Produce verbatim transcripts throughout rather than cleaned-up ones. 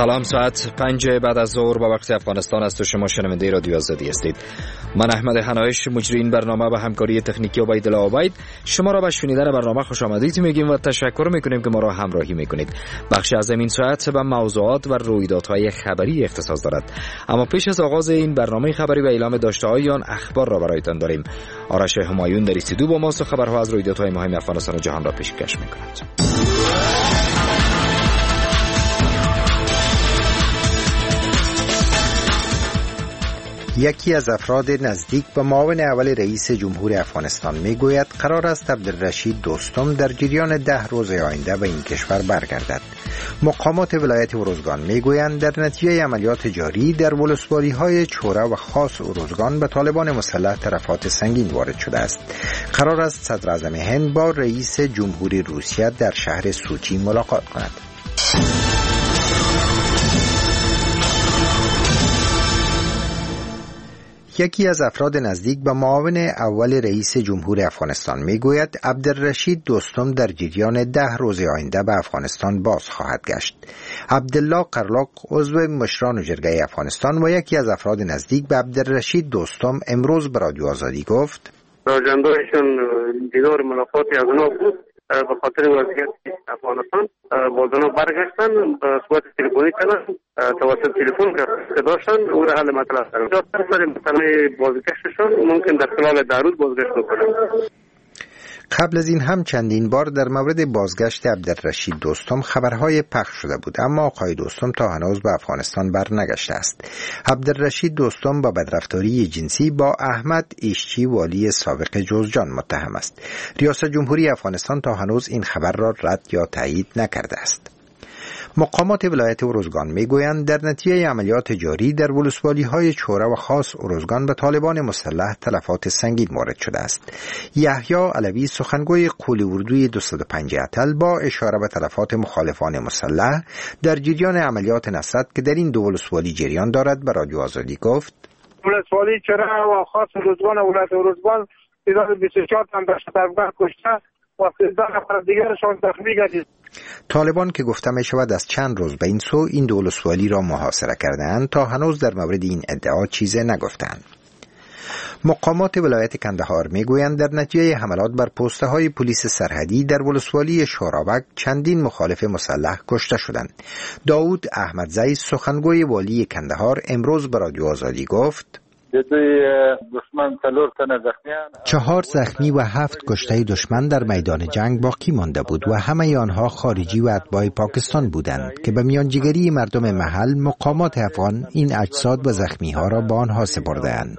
سلام، ساعت پنج بعد از ظهر با وقت افغانستان است و شما شنونده رادیو آزادی هستید. من احمد حنایش، مجری این برنامه و همکاری تکنیکی عبیدالله عبید شما را به شنیدن برنامه خوش آمدید میگیم و تشکر میکنیم که ما را همراهی میکنید. بخش از این ساعت به موضوعات و رویدادهای خبری اختصاص دارد، اما پیش از آغاز این برنامه خبری و اعلام داشته‌های آن اخبار را برایتان داریم. آرش همایون در استودیو با ماست و خبرها از رویدادهای مهم افغانستان و جهان را پیشکش میکند. یکی از افراد نزدیک به معاون اول رئیس جمهور افغانستان میگوید قرار است عبدالرشید دوستم در جریان ده روز آینده به این کشور برگردد. مقامات ولایت ارزگان میگویند در نتیجه عملیات جاری در ولسوالی‌های چوره و خاص ارزگان به طالبان مسلح طرفات سنگین وارد شده است. قرار است صدر اعظم هند با رئیس جمهوری روسیه در شهر سوچی ملاقات کند. یکی از افراد نزدیک به معاون اول رئیس جمهور افغانستان میگوید عبدالرشید دوستم در جریان ده روز آینده به افغانستان باز خواهد گشت. عبدالله قرلاق، عضو مشران جرگه افغانستان و یکی از افراد نزدیک به عبدالرشید دوستم امروز به رادیو آزادی گفت راجندهشون دیدار ملاقاتی از اونا بود به خاطر وضعیت افغانستان. باز اونا برگشتن به صورت تلفنی کردن، توسط تلفن که داشتن او را حل مطلب کردن. در سر مسئله بازگشتشون ممکن در خلال ده روز بازگشت بکنن. قبل از این هم چندین بار در مورد بازگشت عبدالرشید دوستم خبرهای پخش شده بود، اما آقای دوستم تا هنوز به افغانستان برنگشته است. عبدالرشید دوستم با بدرفتاری جنسی با احمد ایشچی والی سابق جوزجان متهم است. ریاست جمهوری افغانستان تا هنوز این خبر را رد یا تایید نکرده است. مقامات ولایت ارزگان میگویند در نتیجه عملیات جاری در ولسوالی‌های چوره و خاص ارزگان به طالبان مسلح تلفات سنگین وارد شده است. یحیی علوی، سخنگوی قول اردوی دویست و پنج اتل، با اشاره به تلفات مخالفان مسلح در جریان عملیات نصرت که در این دو ولسوالی جریان دارد به رادیو آزادی گفت ولسوالی چوره و خاص ارزگان و ولایت ارزگان تعداد بیست و چهار تن داشته افغان کشته و سیزده نفر دیگرشان زخمی گردید. طالبان که گفته می شود از چند روز به این سو این دو ولسوالی را محاصره کردند تا هنوز در مورد این ادعا چیزی نگفتند. مقامات ولایت کندهار میگویند در نتیجه حملات بر پسته های پلیس سرحدی در ولسوالی شورابک چندین مخالف مسلح کشته شدند. داود احمدزی، سخنگوی والی کندهار، امروز به رادیو آزادی گفت چهار زخمی و هفت کشته دشمن در میدان جنگ باقی مانده بود و همه آنها خارجی و اتباع پاکستان بودند که به میانجیگری مردم محل مقامات افغان این اجساد و زخمی ها را به آنها سپرده‌اند.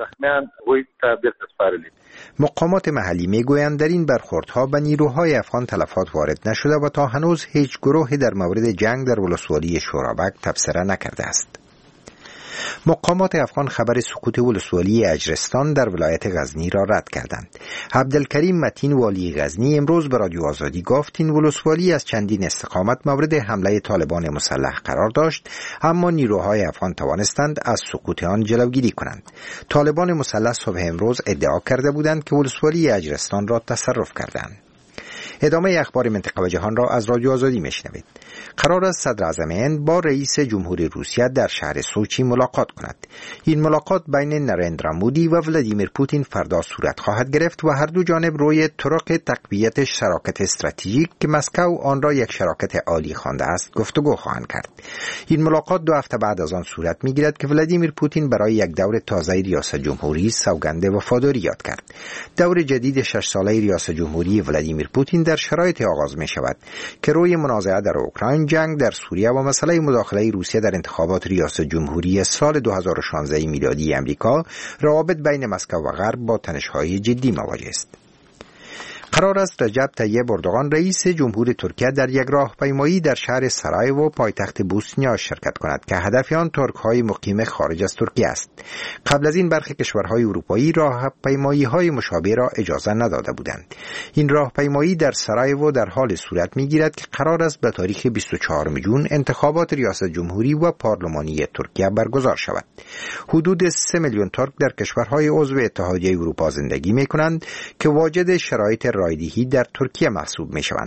مقامات محلی میگویند در این برخوردها به نیروهای افغان تلفات وارد نشده و تا هنوز هیچ گروهی در مورد جنگ در ولسوالی شورابک تبصره نکرده است. مقامات افغان خبر سقوط ولسوالی اجرستان در ولایت غزنی را رد کردند. عبدالکریم متین، والی غزنی، امروز به رادیو آزادی گفت این ولسوالی از چندین استقامت مورد حمله طالبان مسلح قرار داشت، اما نیروهای افغان توانستند از سقوط آن جلوگیری کنند. طالبان مسلح صبح امروز ادعا کرده بودند که ولسوالی اجرستان را تصرف کردند. ادامه اخبار منطقه و جهان را از رادیو آزادی میشنوید. قرار است صدر اعظم هند با رئیس جمهوری روسیه در شهر سوچی ملاقات کند. این ملاقات بین نریندرا مودی و ولادیمیر پوتین فردا صورت خواهد گرفت و هر دو جانب روی طرق تقویت شراکت استراتژیک که مسکو آن را یک شراکت عالی خوانده است گفتگو خواهند کرد. این ملاقات دو هفته بعد از آن صورت میگیرد که ولادیمیر پوتین برای یک دور تازه ریاست جمهوری سوگند وفاداری یاد کرد. دور جدید شش ساله ریاست جمهوری ولادیمیر پوتین در شرایط آغاز می شود که روی منازعه در اوکراین، جنگ در سوریه و مسئله مداخله روسیه در انتخابات ریاست جمهوری سال دو هزار و شانزده میلادی امریکا، روابط بین مسکو و غرب با تنش‌های جدی مواجه است. قرار است رجب طیب اردوغان رئیس جمهور ترکیه در یک راهپیمایی در شهر سرایوو پایتخت بوسنیا شرکت کند که هدف آن ترک‌های مقیم خارج از ترکیه است. قبل از این برخی کشورهای اروپایی راهپیمایی‌های مشابه را اجازه نداده بودند. این راهپیمایی در سرایوو در حال صورت می‌گیرد که قرار است به تاریخ بیست و چهارم جون انتخابات ریاست جمهوری و پارلمانی ترکیه برگزار شود. حدود سه میلیون ترک در کشورهای عضو اتحادیه اروپا زندگی می‌کنند که واجد شرایط رایدهی در ترکیه محسوب می شوند.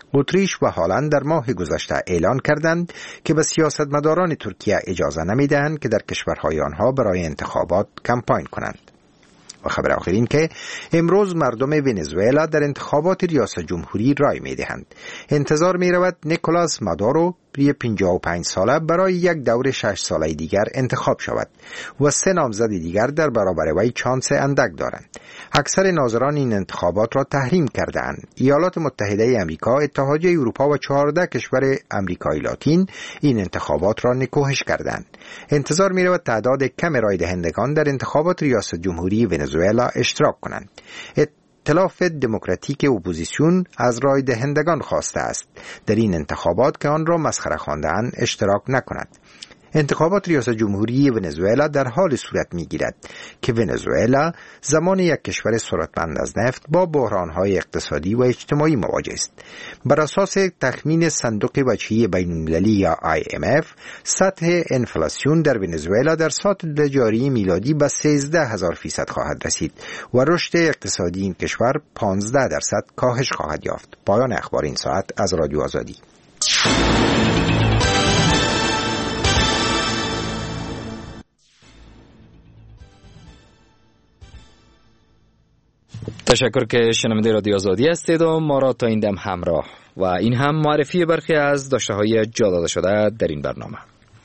اتریش و هلند در ماه گذشته اعلان کردند که به سیاستمداران ترکیه اجازه نمیدهند که در کشورهای آنها برای انتخابات کمپاین کنند. و خبر آخر این که امروز مردم ونزوئلا در انتخابات ریاست جمهوری رای می دهند. انتظار می رود نیکولاس مادورو پنجاه و پنج ساله برای یک دور شش ساله دیگر انتخاب شود و سه نامزد دیگر در برابر وی چانس اندک دارند. اکثر ناظران این انتخابات را تحریم کرده‌اند. ایالات متحده آمریکا، اتحادیه اروپا و چهارده کشور آمریکای لاتین این انتخابات را نکوهش کردند. انتظار می رود تعداد کم رای دهندگان در انتخابات ریاست جمهوری ونزوئلا اشتراک کنند. ائتلاف دموکراتیک اپوزیسیون از رای دهندگان خواسته است در این انتخابات که آن را مسخره خوانده‌اند اشتراک نکند. انتخابات ریاست جمهوری ونزوئلا در حال صورت می‌گیرد که ونزوئلا زمان یک کشور ثروتمند از نفت با بحران‌های اقتصادی و اجتماعی مواجه است. بر اساس تخمین صندوق وجهی بین‌المللی یا آی ام اف، سطح انفلاسیون در ونزوئلا در سال جاری میلادی به سیزده هزار فیصد خواهد رسید و رشد اقتصادی این کشور پانزده درصد کاهش خواهد یافت. پایان اخبار این ساعت از رادیو آزادی. تشکر که شنونده رادیو آزادی هستید و ما را تا این دم همراه و این هم معرفی برخی از داشته‌های جا داده شده در این برنامه.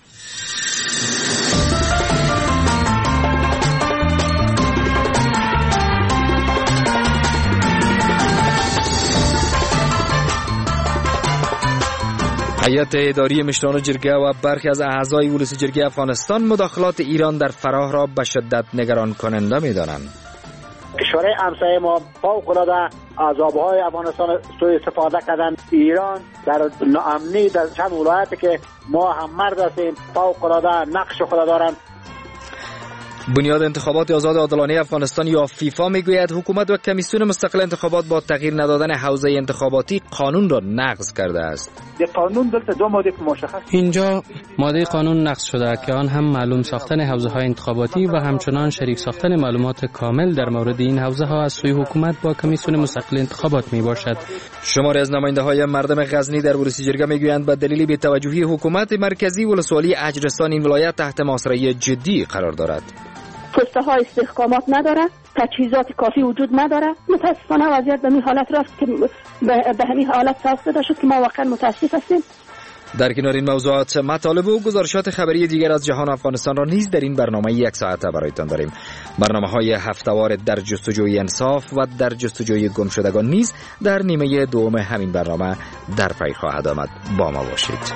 هیئت اداری مشران جرگه و برخی از اعضای مجلس جرگه افغانستان مداخلات ایران در فراه را به شدت نگران کننده می‌دانند. کشورهای همسایه ما فوق‌العاده از آبهای افغانستان سوء استفاده کردن. ایران در ناامنی در چند ولایتی که ما هم مرد هستیم فوق‌العاده نقش خود دارند. بنیاد انتخابات آزاد عادلانه افغانستان یا فیفا میگوید حکومت و کمیسیون مستقل انتخابات با تغییر ندادن حوزه انتخاباتی قانون را نقض کرده است. در قانون دلته دو ماده که مشخص اینجا ماده قانون نقض شده که آن هم معلوم ساختن حوزه های انتخاباتی و همچنان شریک ساختن معلومات کامل در مورد این حوزه ها از سوی حکومت با کمیسیون مستقل انتخابات می باشد. شماری از نماینده های مردم غزنی در ولس جرگه میگویند به دلیل بی‌توجهی حکومت مرکزی ولسوالی اجرستان این ولایت تحت محاصره جدی قرار دارد. پسته ها استحکامات نداره، تجهیزات کافی وجود نداره. متاسفانه وضعیت به این حالت رفت که به همین حالت ساخته شد که ما واقعا متاسف هستیم. در کنار این موضوعات مطالب و گزارشات خبری دیگر از جهان افغانستان را نیز در این برنامه یک ساعته برایتان داریم. برنامه‌های هفته‌وار در جستجوی انصاف و در جستجوی گمشدگان نیز در نیمه دوم همین برنامه در پی خواهد آمد. با ما باشید.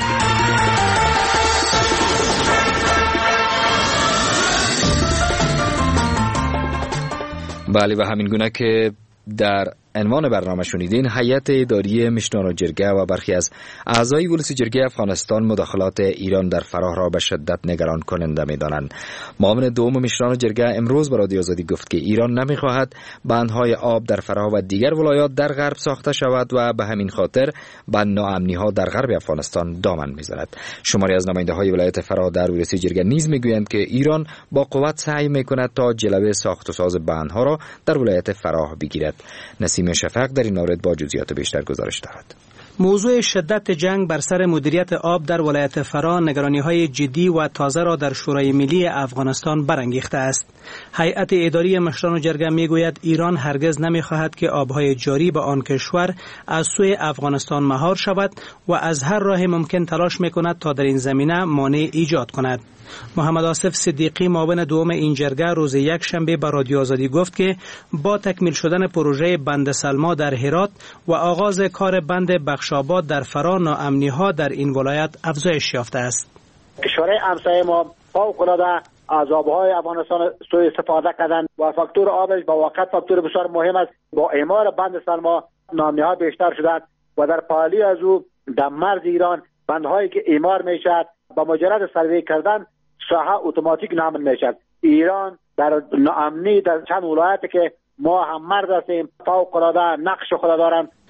بله، و همین گونه که در عنوان برنامه شنیدین، هیئت اداری مشران جرگه و برخی از اعضای مجلس جرگه افغانستان مداخلات ایران در فراه را به شدت نگران کننده می‌دانند. معاون دوم مشران جرگه امروز به رادیو آزادی گفت که ایران نمی‌خواهد بندهای آب در فراه و دیگر ولایات در غرب ساخته شود و به همین خاطر به ناامنی‌ها در غرب افغانستان دامن می‌زند. شماری از نماینده‌های ولایت فراه در مجلس جرگه نیز می‌گویند که ایران با قوت سعی می‌کند تا جلوه ساخت و ساز بندها را در ولایت فراه بگیرد. نسیم شفق در این مورد با جزئیات بیشتر گزارش دارد. موضوع شدت جنگ بر سر مدیریت آب در ولایت فراه نگرانی‌های جدی و تازه را در شورای ملی افغانستان برانگیخته است. هیئت اداری مشران جرگه میگوید ایران هرگز نمی‌خواهد که آب‌های جاری به آن کشور از سوی افغانستان مهار شود و از هر راه ممکن تلاش می‌کند تا در این زمینه مانع ایجاد کند. محمد آصف صدیقی معاون دوم این جرگه روز یک شنبه به رادیو آزادی گفت که با تکمیل شدن پروژه بند سلما در هرات و آغاز کار بند بخشاباد در فراه ناامنی‌ها در این ولایت افزایش یافته است. کشورهای همسایه ما فوق‌العاده از آبهای افغانستان سوء استفاده کردن و فاکتور آبش با واقع فاکتور بسیار مهم است. با اعمار بند سلما ناامنی‌ها بیشتر شدند و در پالی از او در مرز ایران بندهایی که اعمار میشد با مجرد سروی کردن ساحه اتوماتیک نامن میشد. ایران در ناامنی در چند ولایتی که ما هم مرد هستیم فوق‌العاده نقش خود دارند.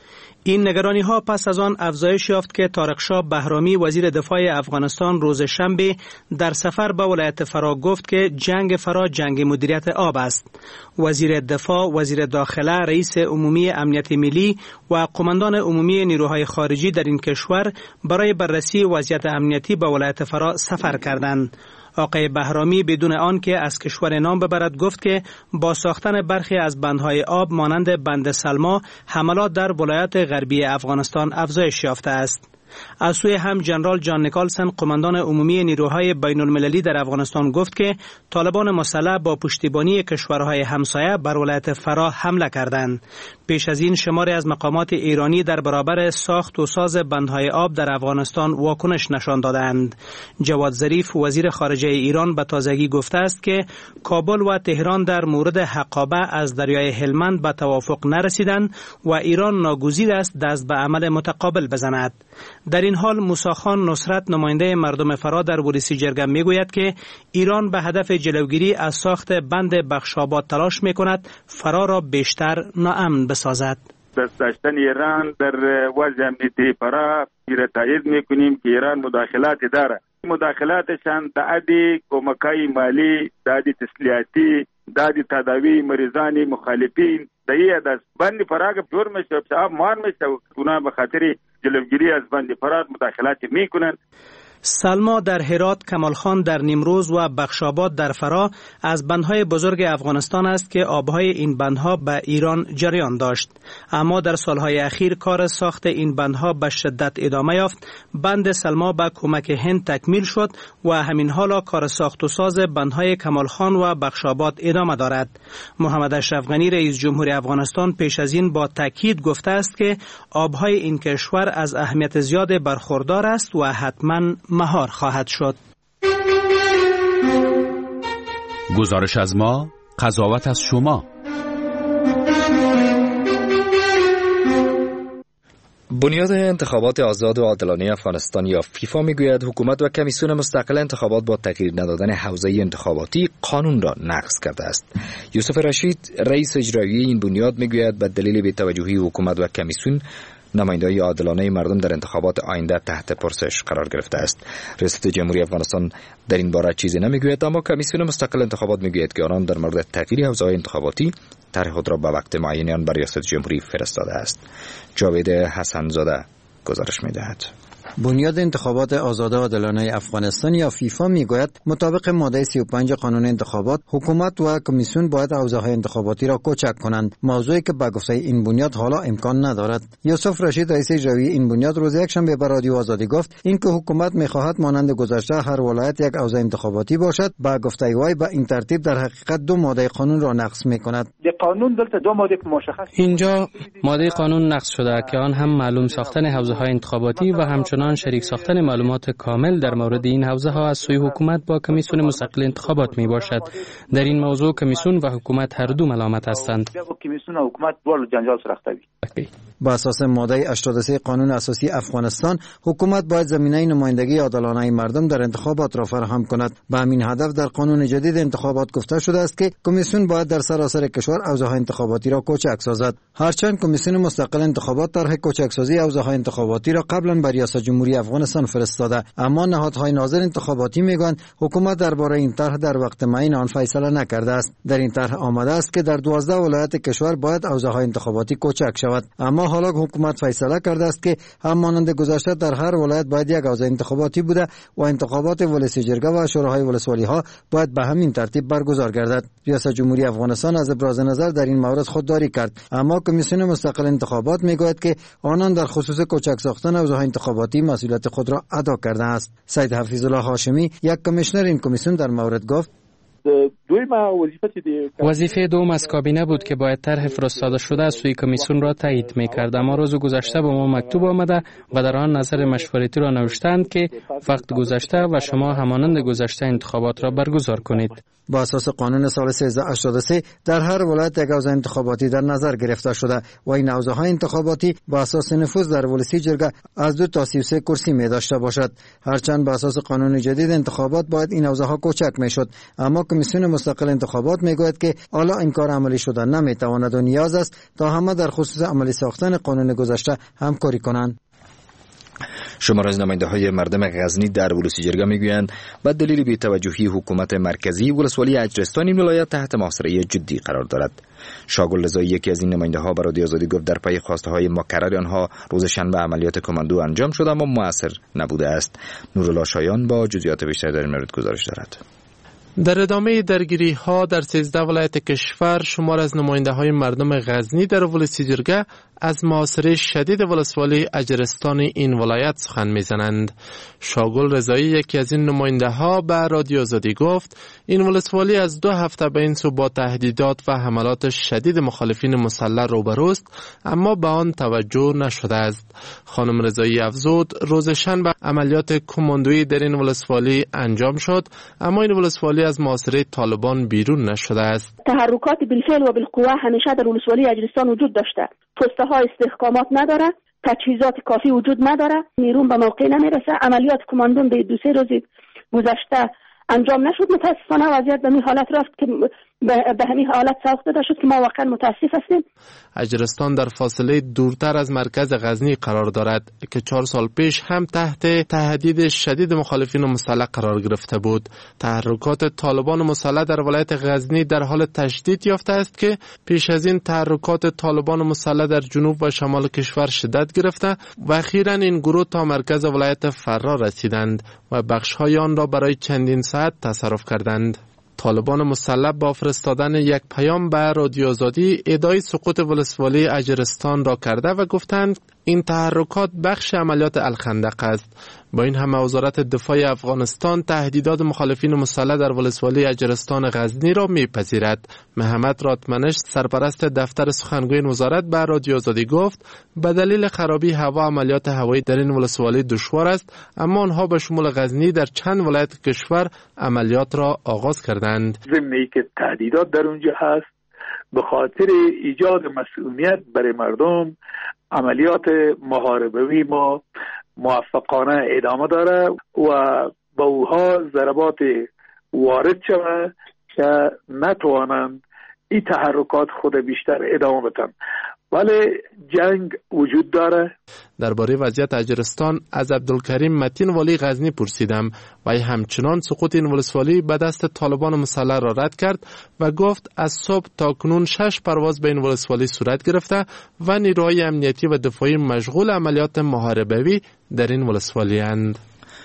این نگرانی ها پس از آن افزایش یافت که طارق شاه بهرامی وزیر دفاع افغانستان روز شنبه در سفر به ولایت فرا گفت که جنگ فرا جنگ مدیریت آب است. وزیر دفاع، وزیر داخله، رئیس عمومی امنیت ملی و قماندان عمومی نیروهای خارجی در این کشور برای بررسی وضعیت امنیتی به ولایت فرا سفر کردند. آقای بهرامی بدون آن که از کشور نام ببرد گفت که با ساختن برخی از بندهای آب مانند بند سلما حملات در ولایات غربی افغانستان افزایش یافته است. از سوی هم جنرال جان نیکالسن قماندان عمومی نیروهای بین المللی در افغانستان گفت که طالبان مسلح با پشتیبانی کشورهای همسایه بر ولایت فرا حمله کردند. پیش از این شماری از مقامات ایرانی در برابر ساخت و ساز بندهای آب در افغانستان واکنش نشان دادند. جواد ظریف وزیر خارجه ایران به تازگی گفته است که کابل و تهران در مورد حقابه از دریای هلمند به توافق نرسیدند و ایران ناگزیر است دست به عمل متقابل بزند. در این حال موسی خان نصرت نماینده مردم فرا در ولسی جرگه میگوید که ایران به هدف جلوگیری از ساخت بند بخشاباد تلاش میکند فرا را بیشتر ناامن بسازد. دست داشتن ایران در وضع امنیتی فرا را تایید میکنیم که ایران مداخلاتی داره. مداخلاتشان تعدی کمکای مالی، دادی تسلیحاتی، دادی تداوی مریضان مخالفین دهیه دست بند فرا که جور میشه و مار میشه و اونا به خاطر جلوگیری از بند فرا مداخلاتی میکنن. سلما در هرات، کمالخان در نیمروز و بخشاباد در فرا از بندهای بزرگ افغانستان است که آبهای این بندها به ایران جریان داشت. اما در سالهای اخیر کار ساخت این بندها به شدت ادامه یافت. بند سلما به کمک هند تکمیل شد و همین حالا کار ساخت و ساز بندهای کمالخان و بخشاباد ادامه دارد. محمد اشرف غنی رئیس جمهور افغانستان پیش از این با تاکید گفته است که آبهای این کشور از اهمیت زیاد برخوردار است و حتما مهار خواهد شد. گزارش از ما، قضاوت از شما. بنیاد انتخابات آزاد و عادلانه افغانستان یا فیفا میگوید حکومت و کمیسیون مستقل انتخابات با تغییر ندادن حوزه انتخاباتی قانون را نقض کرده است. یوسف رشید رئیس اجرایی این بنیاد میگوید به دلیل بی‌توجهی حکومت و کمیسیون نمایندگی عادلانه مردم در انتخابات آینده تحت پرسش قرار گرفته است. ریاست جمهوری افغانستان در این باره چیزی نمیگوید، اما کمیسیون مستقل انتخابات میگوید که آنان در مورد تغییر حوزه انتخاباتی طرح خود را به وقت معین آن بر ریاست جمهوری فرستاده است. جاوید حسن‌زاده گزارش می‌دهد. بنیاد انتخابات آزاد و عادلانه افغانستان یا فیفا میگوید مطابق ماده سی و پنج قانون انتخابات حکومت و کمیسیون باید حوزه‌های انتخاباتی را کوچک کنند، موضوعی که به گفته این بنیاد حالا امکان ندارد. یوسف رشید رئیس اجرایی این بنیاد روز یکشنبه به رادیو آزادی گفت اینکه حکومت میخواهد مانند گذشته هر ولایت یک حوزه انتخاباتی باشد، به گفته وی به این ترتیب در حقیقت دو ماده قانون را نقض میکند. قانون دلته دو ماده مشخص اینجا ماده قانون نقض شده که آن هم معلوم ساختن حوزه‌های انتخاباتی و همچنان شریک ساختن معلومات کامل در مورد این حوزه ها از سوی حکومت با کمیسیون مستقل انتخابات می باشد. در این موضوع کمیسیون و حکومت هر دو ملامت هستند. کمیسیون و حکومت دو جنجال سرختوی. با اساس ماده هشتاد و سه قانون اساسی افغانستان حکومت باید زمینه نمایندگی عادلانه مردم در انتخابات را فراهم کند. به همین هدف در قانون جدید انتخابات گفته شده است که کمیسیون باید در سراسر کشور حوزه‌های انتخاباتی را کوچک سازد. هرچند کمیسیون مستقل انتخابات طرح کوچکسازی حوزه‌های انتخاباتی را قبلا به ریاست جمهوری افغانستان فرستاده، اما نهادهای ناظر انتخاباتی میگویند حکومت درباره این طرح در وقت معین آن فیصله نکرده است. در این طرح آمده است که در دوازده ولایت کشور باید حوزه‌های انتخاباتی کوچک شود، اما حالا حکومت فیصله کرده است که همانند گذشته در هر ولایت باید یک حوزه انتخاباتی بوده و انتخابات ولسی جرگه و شوراهای ولسوالی ها باید به همین ترتیب برگزار گردد. ریاست جمهوری افغانستان از ابراز نظر در این مورد خودداری کرد، اما کمیسیون مستقل انتخابات میگوید که آنان در خصوص کوچک ساختن حوزه‌های انتخاباتی مسئولیت خود را ادا کرده است. سید حفیظ الله هاشمی یک کمیشنر این کمیسیون در مورد گفت وظیفه دوم از کابینه بود که باید طرح فرستاده شده از سوی کمیسیون را تایید می‌کرد، اما روز گذشته به ما مکتوب آمده و در آن نظر مشورتی را نوشتند که وقت گذشته و شما همانند گذشته انتخابات را برگزار کنید. با اساس قانون سال سیزده هشتاد و سه در هر ولایت یک حوزه انتخاباتی در نظر گرفته شده و این حوزه‌های انتخاباتی با اساس نفوذ در ولسی جرگه از دو تا سی و سه کرسی می داشته باشد. هرچند با اساس قانون جدید انتخابات باید این حوزه‌ها کوچک میشد، اما کمیسیون مستقل انتخابات میگوید که حالا این کار عملی شده نمیتواند و نیاز است تا همه در خصوص عملی ساختن قانون گذشته همکاری کنند. شمار از نماینده های مردم غزنی در ولسی جرگه میگویند به دلیل بی‌توجهی حکومت مرکزی ولسوالی اجرستان این ولایت تحت محاصره جدی قرار دارد. شاگل رضایی یکی از این نماینده ها به رادیو آزادی گفت در پی خواسته های مکرر آنها روز شنبه عملیات کماندو انجام شده اما موثر نبوده است. نورالله شایان با جزئیات بیشتر در این مورد گزارش دارد. در ادامه درگیری ها در سیزده ولایت کشور شمار از نماینده های مردم غزنی در ولسی جرگه از محاصره شدید ولسوالی اجرستان این ولایت سخن میزنند. شاگل رضایی یکی از این نماینده ها به رادیو آزادی گفت این ولسوالی از دو هفته به این سو با تهدیدات و حملات شدید مخالفین مسلح روبروست اما به آن توجه نشده است. خانم رضایی افزود روز شنبه عملیات کماندویی در این ولسوالی انجام شد اما این ولسوالی از محاصره طالبان بیرون نشده است. تحرکات بالفعل و بالقوه همیشه در ولسوالی اجرستان وجود داشته. پسته ها استحکامات نداره، تجهیزات کافی وجود نداره، نیرون به موقع نمیرسه. عملیات کماندون به دو سه روز گذشته انجام نشد. متاسفانه وضعیت به این حالت رفت که به همین حالت ساخته شد که ما واقعا متاسف هستیم. اجرستان در فاصله دورتر از مرکز غزنی قرار دارد که چهار سال پیش هم تحت تهدید شدید مخالفین مسلح قرار گرفته بود. تحرکات طالبان مسلح در ولایت غزنی در حال تشدید یافته است که پیش از این تحرکات طالبان مسلح در جنوب و شمال کشور شدت گرفته و اخیراً این گروه تا مرکز ولایت فرا رسیدند و بخش‌های آن را برای چندین ساعت تصرف کردند. طالبان مسلح با فرستادن یک پیام به رادیو آزادی ادعای سقوط ولسوالی اجرستان را کرده و گفتند این تحرکات بخش عملیات الخندق است. با این همه وزارت دفاع افغانستان تهدیدات مخالفین مسلح در ولسوالی اجرستان غزنی را میپذیرد. محمد راتمنش سرپرست دفتر سخنگوی این وزارت به رادیو آزادی گفت به دلیل خرابی هوا عملیات هوایی در این ولسوالی دشوار است اما آنها به شمول غزنی در چند ولایت کشور عملیات را آغاز کردند. ضمن که تهدیدات در اونجا هست به خاطر ایجاد مسئولیت برای مردم عملیات محاربوی ما موفقانه ادامه داره و با اوها ضربات وارد شود که نتوانند این تحرکات خود بیشتر ادامه بدن. ولی جنگ وجود داره. درباره وضعیت اجرستان از عبدالکریم متین والی غزنی پرسیدم و همچنان سقوط این ولسوالی به دست طالبان مسلح را رد کرد و گفت از صبح تا کنون شش پرواز به این ولسوالی صورت گرفته و نیروهای امنیتی و دفاعی مشغول عملیات محاربوی در این ولسوالی اند.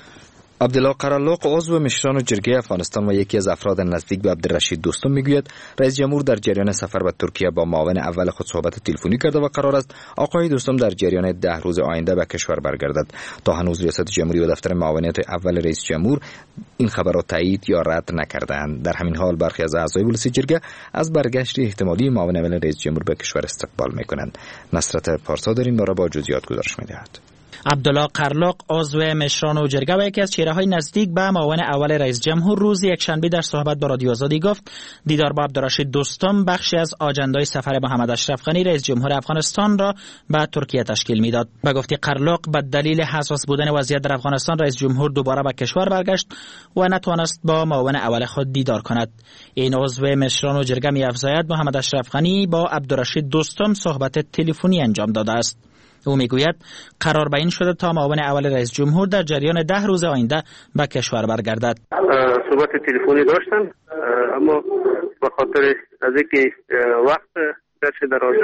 عبدالله قرالق عضو مشران جرگه افغانستان و یکی از افراد نزدیک به عبدالرشید دوستم میگوید رئیس جمهور در جریان سفر به ترکیه با معاون اول خود صحبت تلفنی کرده و قرار است آقای دوستم در جریان ده روز آینده به کشور برگردد. تا هنوز ریاست جمهوری و دفتر معاونت اول رئیس جمهور این خبر را تایید یا رد نکردند. در همین حال برخی از اعضای ولسی جرگه از برگشت احتمالی معاون اول رئیس جمهور به کشور استقبال میکنند. نصرت پارسا در این باره با جزئیات گزارش میدهد. عبدالله قرلق عضو مشران و جرگه و یکی از چهره‌های نزدیک به معاون اول رئیس جمهور روز یکشنبه در صحبت با رادیو آزادی گفت دیدار با عبدالرشید دوستم بخشی از آجندای سفر محمد اشرف غنی رئیس جمهور افغانستان را به ترکیه تشکیل میداد. به گفته قرلق به دلیل حساس بودن وضعیت در افغانستان رئیس جمهور دوباره به کشور برگشت و نتوانست با معاون اول خود دیدار کند. این عضو مشران و جرگه می‌افزاید محمد اشرف غنی با عبدالرشید دوستم صحبت تلفنی انجام داده است. او میگوید قرار به این شده تا معاون اول رئیس جمهور در جریان ده روز آینده به کشور برگردد. صحبت تلفنی داشتن اما به خاطر از اینکه وقت درش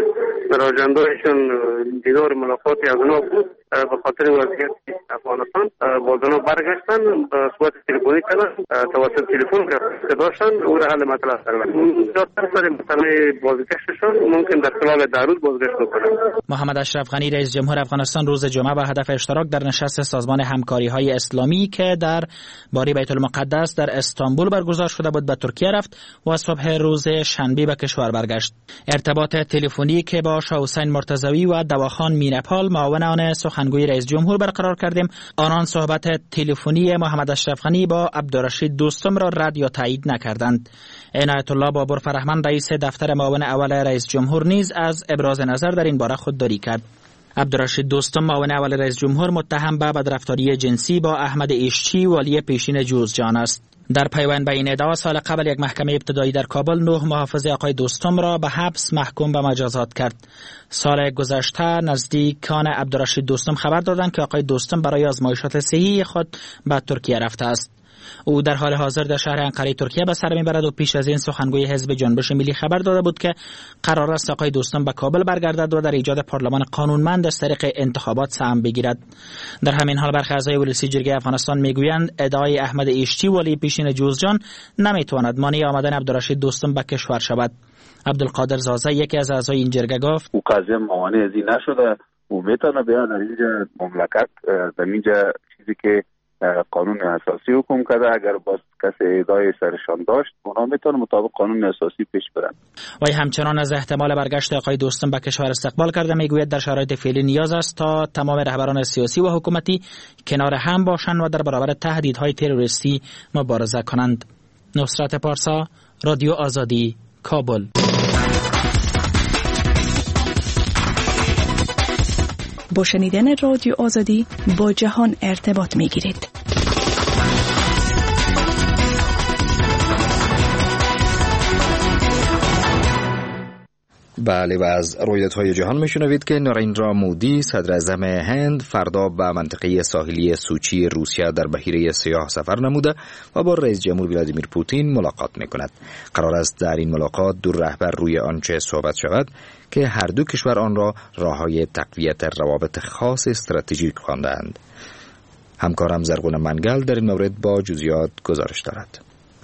در آجندهشون دیدار ملاقاتی از اونا بود به خاطر وضعیت افغانستان باز اونا برگشتن صحبت تلفنی کردن توسط تلفن که داشتن او را حل مطلب کردن. زیادتر سر مسئله بازگشتشون ممکن در خلال ده روز بازگشت بکنن. محمد اشرف غنی رئیس جمهور افغانستان روز جمعه به هدف اشتراک در نشست سازمان همکاری های اسلامی که در باری بیت المقدس در استانبول برگزار شده بود به ترکیه رفت و صبح روز شنبه به کشور برگشت. ارتباط تلفنی که با شاه حسین مرتضوی و دواخان مینپال معاون آن سخنگوی رئیس جمهور برقرار کردیم. آنان صحبت تلفنی محمد اشرف غنی با عبدالرشید دوستم را رد یا تایید نکردند. عنایت الله بابر فرهمن رئیس دفتر معاون اول رئیس جمهور نیز از ابراز نظر در این باره خودداری کرد. عبدالرشید دوستم معاون اول رئیس جمهور متهم به بدرفتاری جنسی با احمد ایشچی والی پیشین جوزجان است. در پیوند به این ادعا سال قبل یک محکمه ابتدایی در کابل نه محافظ آقای دوستم را به حبس محکوم به مجازات کرد. سال گذشته نزدیکان عبدالرشید دوستم خبر دادند که آقای دوستم برای آزمایشات صحی خود به ترکیه رفته است. او در حال حاضر در شهر انقره ترکیه به سر میبرد و پیش از این سخنگوی حزب جنبش ملی خبر داده بود که قرار است آقای دوستم به کابل برگردد و در ایجاد پارلمان قانونمند از طریق انتخابات سهم بگیرد. در همین حال برخی اعضای ولسی جرگه افغانستان میگویند ادعای احمد ایشتی ولی پیشین جوزجان نمیتواند مانع آمدن عبدالرشید دوستم به کشور شود. عبدالقادر زازه یکی از اعضای این جرگه گفت او قضیه مانع از این نشده و میتونه بیا در اینجا مملکت در اینجا چیزی که قانون اساسی حکم کرده اگر باز کسی ادعای سرشان داشت اونا میتونه مطابق قانون اساسی پیش برن. وی همچنان از احتمال برگشت آقای دوستم به کشور استقبال کرده. میگوید در شرایط فعلی نیاز است تا تمام رهبران سیاسی و حکومتی کنار هم باشند و در برابر تهدیدهای تروریستی مبارزه کنند. نصرت پارسا، رادیو آزادی، کابل. با شنیدن رادیو آزادی با جهان ارتباط می گیرید. بله و از رویدادهای جهان میشنوید که نریندرا مودی صدر اعظم هند فردا به منطقه ساحلی سوچی روسیه در بحیره سیاه سفر نموده و با رئیس جمهور ولادیمیر پوتین ملاقات میکند. قرار است در این ملاقات دو رهبر روی آنچه صحبت شود که هر دو کشور آن را راههای تقویت روابط خاص استراتژیک خواندند. همکارم زرغون منگل در این مورد با جزئیات گزارش دارد.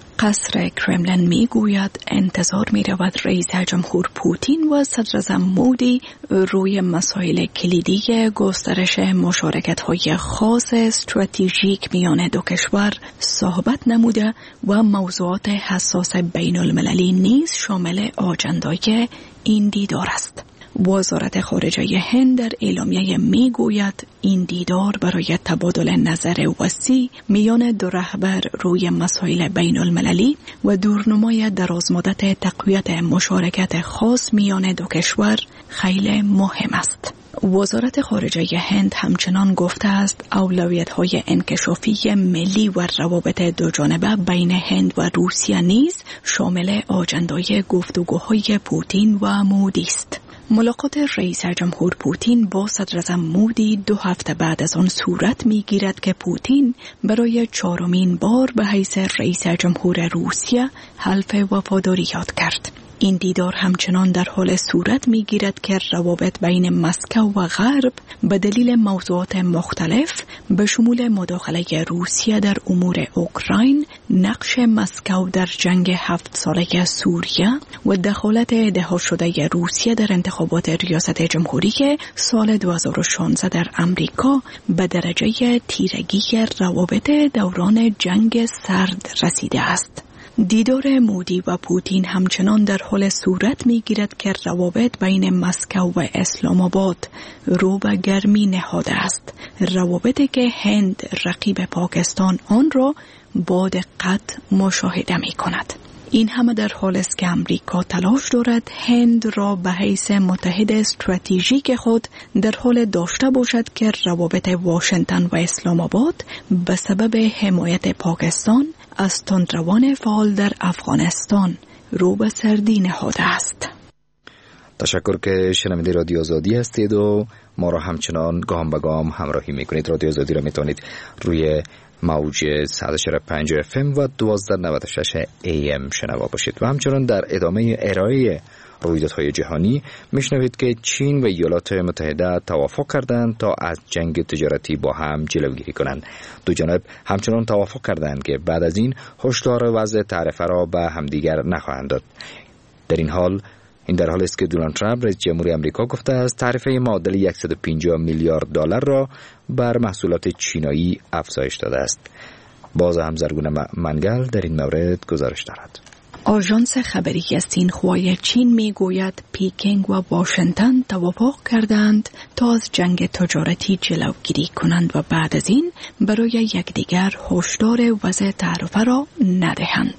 قصر کرملین می گوید انتظار می رود رئیس جمهور پوتین و صدر اعظم مودی روی مسائل کلیدی گسترش مشارکت های خاص استراتژیک میان دو کشور صحبت نموده و موضوعات حساس بین المللی نیز شامل آجندای این دیدار است. وزارت خارجه هند در اعلامیه می گوید این دیدار برای تبادل نظر وسیع میان دو رهبر روی مسائل بین المللی و دورنمای درازمدت تقویت مشارکت خاص میان دو کشور خیلی مهم است. وزارت خارجه هند همچنان گفته است اولویت‌های انکشافی ملی و روابط دو جانبه بین هند و روسیه نیز شامل آجندای گفتگوهای پوتین و مودی است. ملاقات رئیس جمهور پوتین با صدر اعظم مودی دو هفته بعد از آن صورت می‌گیرد که پوتین برای چهارمین بار به حیث رئیس جمهور روسیه حلف وفاداری یاد کرد. این دیدار همچنان در حال صورت می‌گیرد که روابط بین مسکو و غرب به دلیل موضوعات مختلف به شمول مداخله روسیه در امور اوکراین، نقش مسکو در جنگ هفت ساله سوریه و دخالت ادعا شده روسیه در انتخابات ریاست جمهوری سال دو هزار و شانزده در امریکا به درجه تیرگی روابط دوران جنگ سرد رسیده است. دیدار مودی و پوتین همچنان در حال صورت می‌گیرد که روابط بین مسکو و اسلام آباد رو به گرمی نهاده است. روابطی که هند رقیب پاکستان آن را با دقت مشاهده می‌کند. این همه در حال است که امریکا تلاش دارد هند را به حیث متحد استراتژیک خود در حال داشته باشد که روابط واشنگتن و اسلام آباد به سبب حمایت پاکستان از تندروان فعال در افغانستان رو به سردی نهاده است. تشکر که شنونده رادیو آزادی هستید و ما را همچنان گام به گام همراهی میکنید. رادیو آزادی را میتونید روی موج صد و چهل و پنج اف ام و دوازده نود و شش ای ام شنوا باشید و همچنان در ادامه ارائه رویدادهای جهانی میشنوید که چین و ایالات متحده توافق کردند تا از جنگ تجارتی با هم جلوگیری کنند. دو جانب همچنان توافق کردند که بعد از این هشدار وضع تعرفه را به همدیگر نخواهند داد. در این حال این در حالی است که دونالد ترامپ رئیس جمهوری آمریکا گفته است تعرفه معادل صد و پنجاه میلیارد دلار را بر محصولات چینایی افزایش داده است. باز هم زرگون منگل در این مورد گزارش دارد. آژانس خبری سینخوای چین میگوید پیکینگ و واشنگتن توافق کردند تا از جنگ تجارتی جلوگیری کنند و بعد از این برای یکدیگر هشدار وضع تعرفه را ندهند.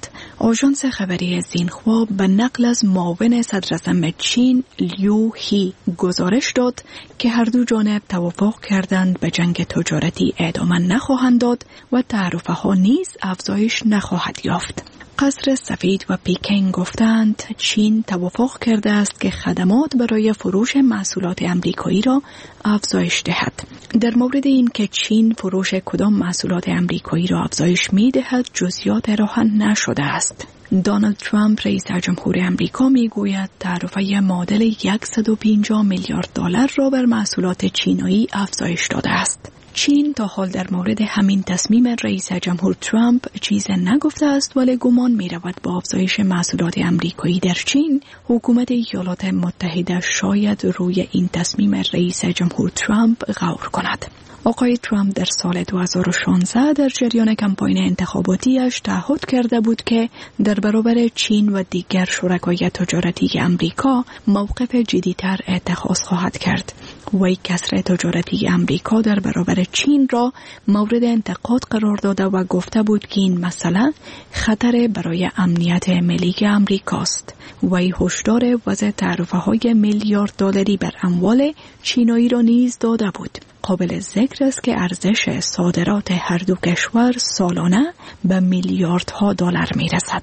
آژانس خبری زینخوا به نقل از معاون صدراعظم چین لیو هی گزارش داد که هر دو جانب توافق کردند به جنگ تجارتی ادامه نخواهند داد و تعرفه ها نیز افزایش نخواهد یافت. قصر سفید و پیکینگ گفتند چین توافق کرده است که خدمات برای فروش محصولات امریکایی را افزایش دهد. در مورد این که چین فروش کدام محصولات امریکایی را افزایش می دهد جزئیات روشن نشده است. دونالد ترامپ رئیس جمهور امریکا می گوید تعرفه معادل صد و پنجاه میلیارد دلار را بر محصولات چینایی افزایش داده است. چین تا حال در مورد همین تصمیم رئیس جمهور ترامپ چیز نگفته است، ولی گمان می رود با افزایش محصولات امریکایی در چین حکومت ایالات متحده شاید روی این تصمیم رئیس جمهور ترامپ غور کند. آقای ترامپ در سال دو هزار و شانزده در جریان کمپاین انتخاباتیش تعهد کرده بود که در برابر چین و دیگر شرکای تجارتی امریکا موقف جدی‌تر اتخاذ خواهد کرد. وی کسر تجارتی امریکا در برابر چین را مورد انتقاد قرار داده و گفته بود که این مسئله خطر برای امنیت ملی امریکاست. وی هشدار وضع تعرفه‌های میلیارد دلاری بر اموال چینایی را نیز داده بود. قابل ذکر است که ارزش صادرات هر دو کشور سالانه به میلیاردها دلار می رسد.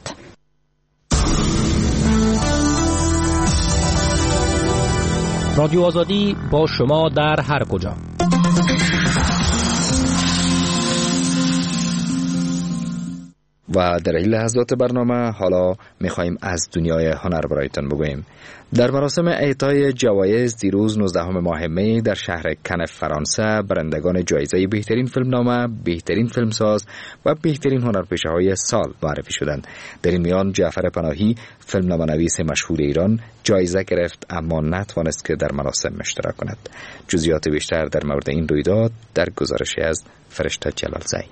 رادیو آزادی با شما در هر کجا. و در این لحظات برنامه حالا میخواییم از دنیای هنر برایتان بگوییم. در مراسم اعطای جوایز دیروز نوزدهم ماه می در شهر کن فرانسه برندگان جایزه بهترین فیلمنامه، بهترین فیلمساز و بهترین هنرپیشه‌های سال معرفی شدند. در این میان جعفر پناهی، فیلمنامه‌نویس مشهور ایران، جایزه گرفت اما نتوانست که در مراسم اشتراک کند. جزئیات بیشتر در مورد این رویداد در گزارشی از فرشته جلالزی.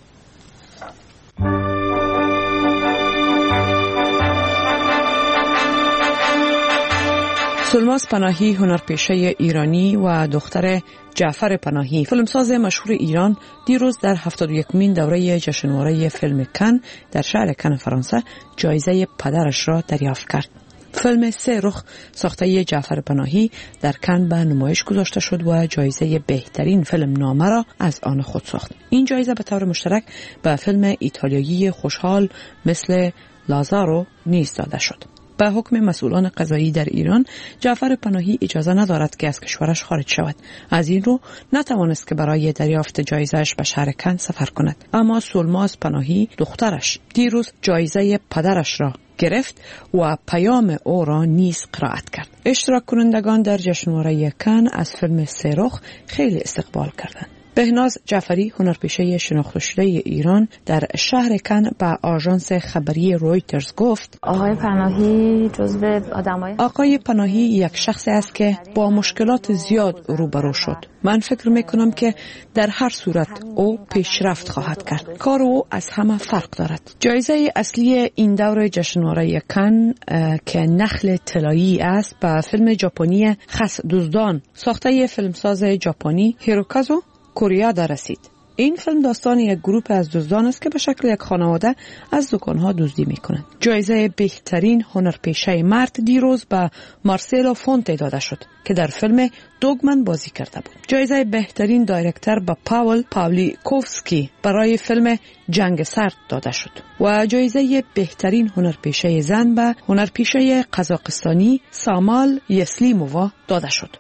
سلماس پناهی هنرپیشه ایرانی و دختر جعفر پناهی فیلمساز مشهور ایران دیروز در هفتاد و یکمین دوره جشنواره فیلم کن در شهر کن فرانسه جایزه پدرش را دریافت کرد. فیلم سه رخ ساخته جعفر پناهی در کن به نمایش گذاشته شد و جایزه بهترین فیلم نامه را از آن خود ساخت. این جایزه به طور مشترک به فیلم ایتالیایی خوشحال مثل لازارو نیز داده شد. به حکم مسئولان قضایی در ایران جعفر پناهی اجازه ندارد که از کشورش خارج شود. از این رو نتوانست که برای دریافت جایزه‌اش به شهر کن سفر کند. اما سلماس پناهی دخترش دیروز جایزه پدرش را گرفت و پیام او را نیز قرائت کرد. اشتراک کنندگان در جشنواره کن از فیلم سه رخ خیلی استقبال کردند. بهناز جعفری هنرپیشه شناخته شده ایران در شهر کن به آژانس خبری رویترز گفت آقای پناهی جزو آدمای آقای پناهی یک شخصی است که با مشکلات زیاد روبرو شد. من فکر میکنم که در هر صورت او پیشرفت خواهد کرد. کار او از همه فرق دارد. جایزه اصلی این دوره جشنواره کن که نخل طلایی است به فیلم ژاپنی خس دزدان ساخته فیلمساز ژاپنی هیروکازو کوریادا رسید. این فیلم داستان یک گروه از دزدان است که به شکل یک خانواده از دکانها دزدی میکنند. جایزه بهترین هنرپیشه مرد دیروز به مارسلو فونته داده شد که در فیلم دوگمن بازی کرده بود. جایزه بهترین دایرکتور به پاول پاولیکوفسکی برای فیلم جنگ سرد داده شد و جایزه بهترین هنرپیشه زن به هنرپیشه قزاقستانی سامال یسلیمووا داده شد.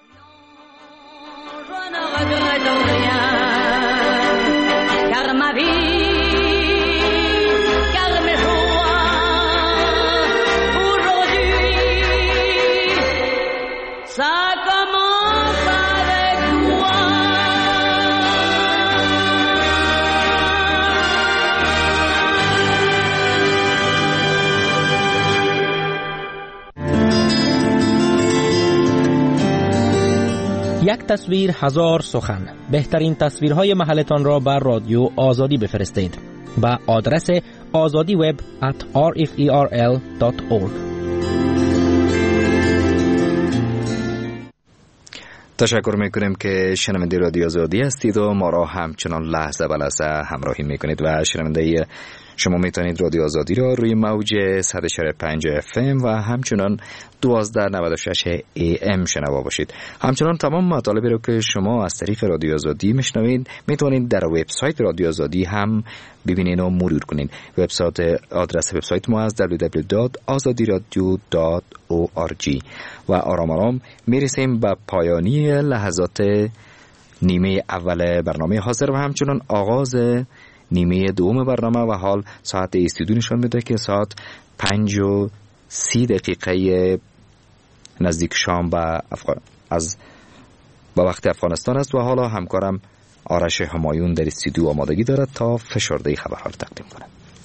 یک تصویر هزار سخن. بهترین تصویرهای محلتان را بر رادیو آزادی بفرستید با آدرس آزادی وب ات آر اف ای آر ال دات اورگ. تشکر میکنیم که شنونده رادیو آزادی هستید و ما را همچنان لحظه به لحظه همراهی میکنید و شنونده شما میتونید رادیو آزادی را روی موج صد و پنج اف ام و همچنان دوازده نود و شش ای ام شنوا باشید. همچنان تمام مطالبی را که شما از طریق رادیو آزادی میشنوید میتونید در وبسایت رادیو آزادی هم ببینید و مرور کنید. وبسایت آدرس وبسایت ما از دبلیو دبلیو دبلیو دات آزادی رادیو دات او آر جی و آرام آرام میرسیم به پایانی لحظات نیمه اول برنامه حاضر و همچنان آغاز نیمه دوم برنامه و حال ساعت استودیو نشان میده که ساعت پنج و سی دقیقه نزدیک شام به افغان... از با وقت افغانستان است و حالا همکارم آرش همایون در استودیو آمادگی دارد تا فشرده خبرها را تقدیم کند.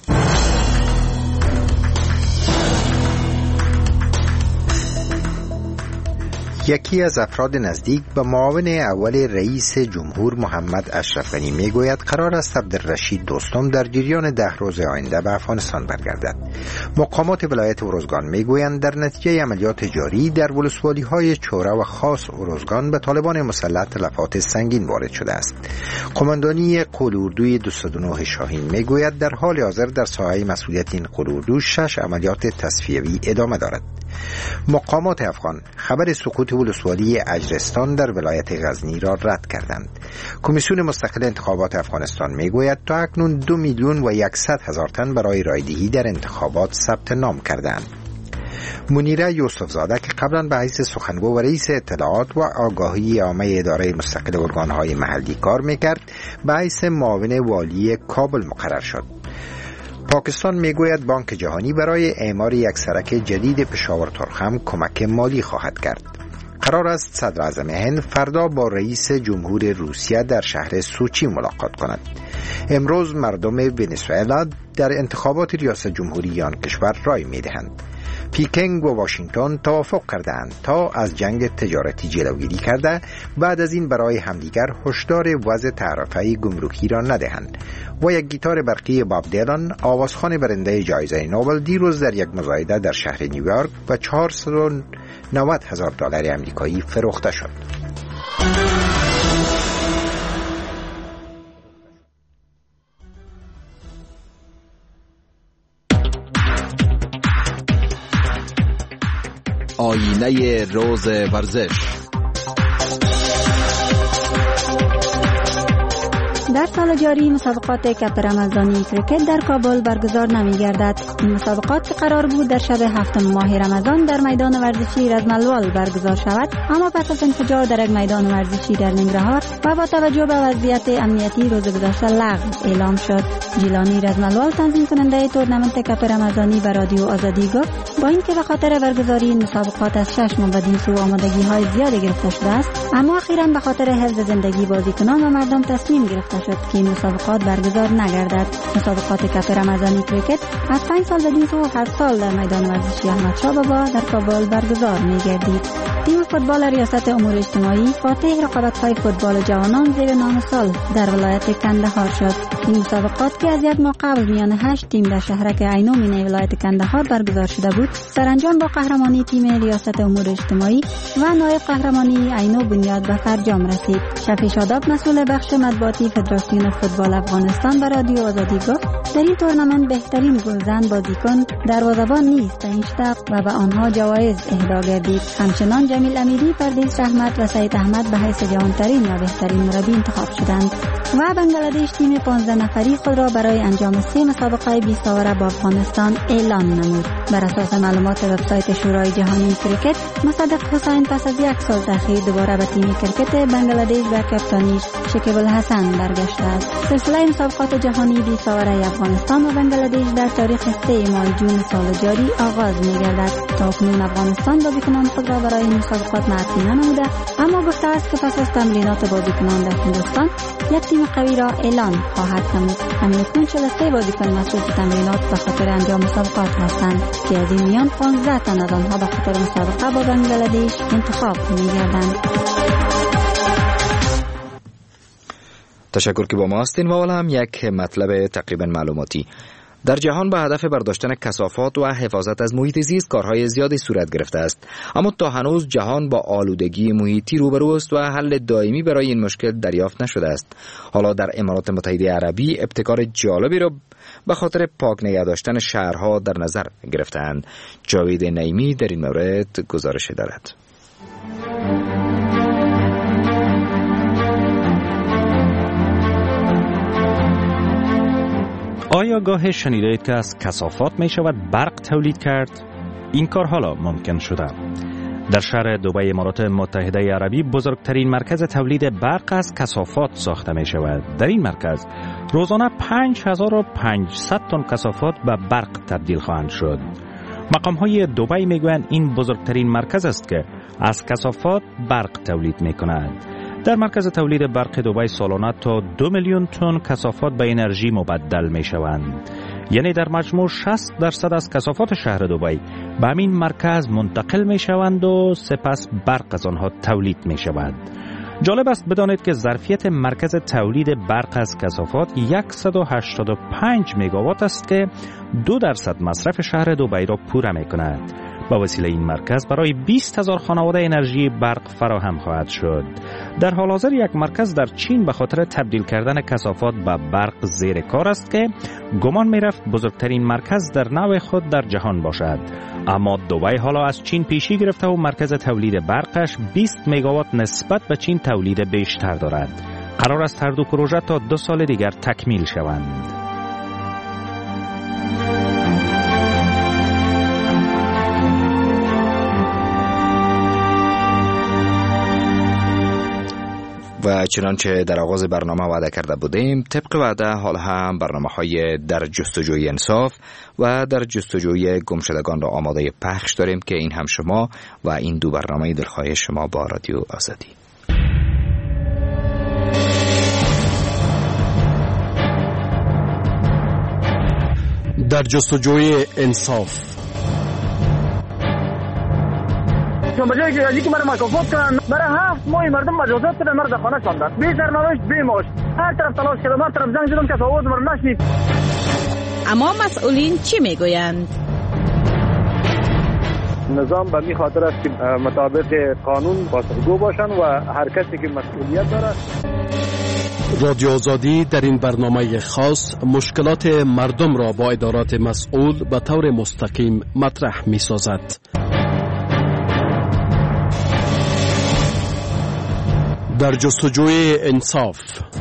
یکی از افراد نزدیک به معاون اول رئیس جمهور محمد اشرف غنی میگوید قرار است عبدالرشید دوستم در جریان ده روز آینده به افغانستان برگردد. مقامات ولایت ارزگان میگویند در نتیجه عملیات جاری در ولسوالی های چوره و خاص ارزگان به طالبان مسلح تلفات سنگین وارد شده است. قماندانی قلاردوی دویست و نه شاهین میگوید در حال حاضر در ساحه مسئولیت این قلاردو شش عملیات تصفیوی ادامه دارد. مقامات افغان خبر سقوط ولسوالی اجرستان در ولایت غزنی را رد کردند. کمیسیون مستقل انتخابات افغانستان میگوید تا اکنون دو میلیون و یکصد هزار تن برای رایدهی در انتخابات ثبت نام کردند. منیره یوسف زاده که قبلا به حیث سخنگو و رئیس اطلاعات و آگاهی عامه اداره مستقل ارگانهای محلی کار میکرد به حیث معاون والی کابل مقرر شد. پاکستان میگوید بانک جهانی برای اعمار یک سرک جدید پشاور ترخم کمک مالی خواهد کرد. قرار است صدر اعظم هند فردا با رئیس جمهور روسیه در شهر سوچی ملاقات کند. امروز مردم ونزوئلا در انتخابات ریاست جمهوری آن کشور رای میدهند. پیکنگ و واشنگتن توافق کردند تا از جنگ تجارتی جلوگیری کرده بعد از این برای همدیگر هشدار وضع تعرفه گمرکی را ندهند. و یک گیتار برقی باب دیلان آوازخوان برنده جایزه نوبل دیروز در یک مزایده در شهر نیویورک و چهارصد و نود هزار دلار آمریکایی فروخته شد. آینه روز ورزش. در سال جاری مسابقات کپ رمضانی کرکت در کابل برگزار نمی گردد. این مسابقات که قرار بود در شب هفتم ماه رمضان در میدان ورزشی رزمالوال برگزار شود، اما پس از انفجار در یک میدان ورزشی در ننگرهار و با توجه به وضعیت امنیتی روز گذشته لغو اعلام شد. جیلانی رزمالوال تنظیم کننده تورنمنت کپ رمضانی به رادیو آزادی گفت با اینکه به خاطر برگزاری این مسابقات از شش ماه بدین سو آمادگی های زیادی گرفته شده است، اما اخیراً به خاطر حفظ زندگی بازیکنان و مردم تصمیم گرفته شد که این مسابقات برگزار نگردد. مسابقات کپ رمضانی کرکت از پنج سال بدین سو هر سال در میدان ورزشی احمد شاه بابا در کابل برگزار می‌گردید. تیم فوتبال ریاست امور اجتماعی فاتح رقابت‌های فوتبال جوانان زیر نام سال در ولایت کندهار شد. این مسابقات که از یک ماه قبل میان هشت تیم در شهرک عینومینه ولایت کندهار برگزار شده بود، سرانجام با قهرمانی تیم ریاست امور اجتماعی و نایب قهرمانی عینو بنیاد به فرجام رسید. شفیع شاداب مسئول بخش مطبوعاتی فدراسیون فوتبال افغانستان به رادیو آزادی گفت در این تورنمنت بهترین گلزن بازیکن دروازه‌بان نیز تعیین شد و به آنها جوایز اهدا گردید. همچنان جمیل امیری، پردیس رحمت و سعید احمد به حیث جوانترین و بهترین مربی انتخاب شدند و بنگلادش تیم پانزده نفری خود را برای انجام سه مسابقه بیست اوور با افغانستان اعلان نمود. بر اساس معلومات وبسایت شورای جهانی کرکت، مصدق حسین پس از یک سال تأخیر دوباره به تیم کرکت بنگلادش و کاپیتانیش شکیب الحسن برگشته است. سلسله مسابقات جهانی بیست اوور افغانستان و بنگلادش در تاریخ سه ماه جون سال جاری آغاز می‌گردد. تا اکنون افغانستان بازیکنان خود را برای این مسابقات معرفی ننموده، اما گفته است که پس از تمرینات بازیکنان در هندوستان یک تیم قوی را اعلان خواهد نمود. همین اکنون چهل و سه بازیکن مصروف تمرینات به خاطر انجام مسابقات هستند که از این میان پانزده تن از آنها به خاطر مسابقه با بنگلادش انتخاب می‌گردند. تشکر که با ما هستین و حالا هم یک مطلب تقریبا معلوماتی. در جهان به هدف برداشتن کثافات و حفاظت از محیط زیست کارهای زیادی صورت گرفته است، اما تا هنوز جهان با آلودگی محیطی روبرو است و حل دائمی برای این مشکل دریافت نشده است. حالا در امارات متحده عربی ابتکار جالبی را به خاطر پاک نگه داشتن شهرها در نظر گرفتند. جاوید نعیمی در این مورد گزارش دارد. آیا گاه شنیدید که از کثافات می شود برق تولید کرد؟ این کار حالا ممکن شده. در شهر دبی امارات متحده عربی بزرگترین مرکز تولید برق از کثافات ساخته می شود. در این مرکز روزانه پنج هزار و پانصد تن کثافات به برق تبدیل خواهند شد. مقام های دبی می گویند این بزرگترین مرکز است که از کثافات برق تولید می کند. در مرکز تولید برق دبی سالانه تا دو میلیون تن کثافات به انرژی مبدل می شوند. یعنی در مجموع شصت درصد از کثافات شهر دبی به همین مرکز منتقل می شوند و سپس برق از آنها تولید می شود. جالب است بدانید که ظرفیت مرکز تولید برق از کثافات صد و هشتاد و پنج مگاوات است که دو درصد مصرف شهر دبی را پوره می کند. با وسیله این مرکز برای بیست هزار خانواده انرژی برق فراهم خواهد شد. در حال حاضر یک مرکز در چین به خاطر تبدیل کردن کثافات به برق زیر کار است که گمان می رفت بزرگترین مرکز در نوع خود در جهان باشد. اما دبی حالا از چین پیشی گرفته و مرکز تولید برقش بیست مگاوات نسبت به چین تولید بیشتر دارد. قرار است هر دو پروژه تا دو سال دیگر تکمیل شوند. و چنانچه در آغاز برنامه وعده کرده بودیم، طبق وعده حال هم برنامه‌های در جستجوی انصاف و در جستجوی گمشدگان را آماده پخش داریم که این هم شما و این دو برنامه دلخواه شما با رادیو آزادی. در جستجوی انصاف. چون بجایی که یکی مرا مکافات کنن، برای هفت ماه مردم مجازات کنن، مرد خانه شاندن، بی سرنوشت بی معاش، هر طرف تلاش کردم، هر طرف زنگ زدم که آواز مرا نشنید. اما مسئولین چی میگویند؟ نظام به می خاطر است که مطابق قانون پاسخگو باشن و هر کسی که مسئولیت داره. رادیو آزادی در این برنامه خاص مشکلات مردم را با ادارات مسئول به طور مستقیم مطرح می سازد. در جستجوی انصاف.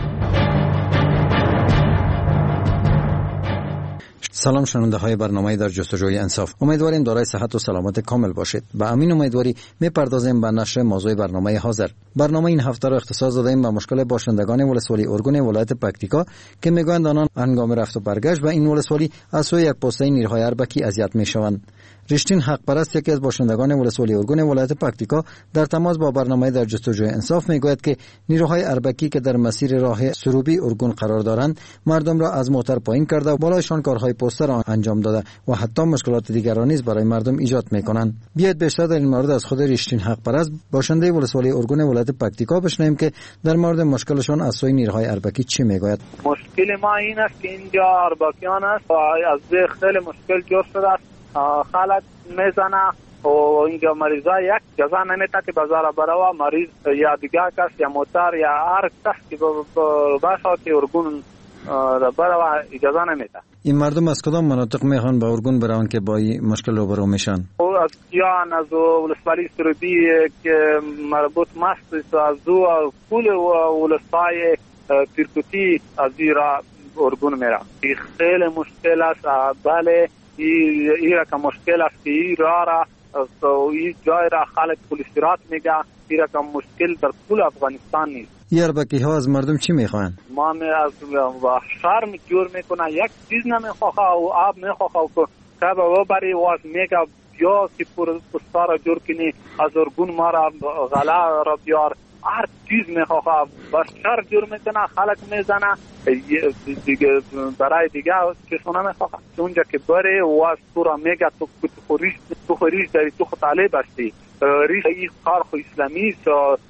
سلام شنونده های برنامه در جستجوی انصاف. امیدواریم دارای صحت و سلامت کامل باشید. با امین امیدواری میپردازیم به نشر موضوع برنامه حاضر. برنامه این هفته را اختصاص دادیم به مشکل باشندگان ولسوالی ارگون ولایت پکتیکا که میگویند آنان هنگام رفت و برگشت به این ولسوالی از سوی یک پسته نیروهای اربکی اذیت میشوند. رشتین حق پرست یکی از باشندگان ولسوالی ارگون ولایت پکتیکا در تماس با برنامه در جستجوی انصاف میگوید که نیروهای اربکی که در مسیر راه سروبی ارگون قرار دارند مردم را از موتر پایین کرده و بالایشان کارهای پوسته را انجام داده و حتی مشکلات دیگر را نیز برای مردم ایجاد میکنند. بیایید بیشتر در این مورد از خود رشتین حق پرست باشنده ولسوالی ارگون ولایت پکتیکا بشنویم که در مورد مشکلشان از سوی نیروهای اربکی چی میگوید. مشکل ما این است که اینجا اربکیان است و از خیلی مشکل جوش شده است. خلق میزنه و اینجا مریضا یک جزا نمیده که بازار برای مریض یا دیگه کس یا موتر یا هر کس که باشه که ارگون برای اجازه نمیده. این مردم از کدام مناطق میخوان به ارگون برون که با این مشکل روبرو میشن؟ از کیان، از ولسوالی سروبی که مربوط مست است، از دو کل ولسای پیرکوتی از ایرا ارگون میره. خیلی مشکل است. بله این را که مشکل است که این را را این جای را خلق پولیسیرات میگه، این را که مشکل در کل افغانستان نیست. این اربکی ها از مردم چی میخوان؟ ما می از شرم جور میکنه، یک چیز نمیخواه و آب میخواه که که با بری واز میگه بیا که پستا را جور کنی، از ارگون ما را غلا را بیار، هر چیز میخواه بس شر جور میکنه، خلق میزنه دیگه برای دیگه چشونه میخواه. اونجا که بره واز تو را میگه تو خوریش تو خوریش داری، تو خطاله بستی، ریش این کار خو اسلامی است.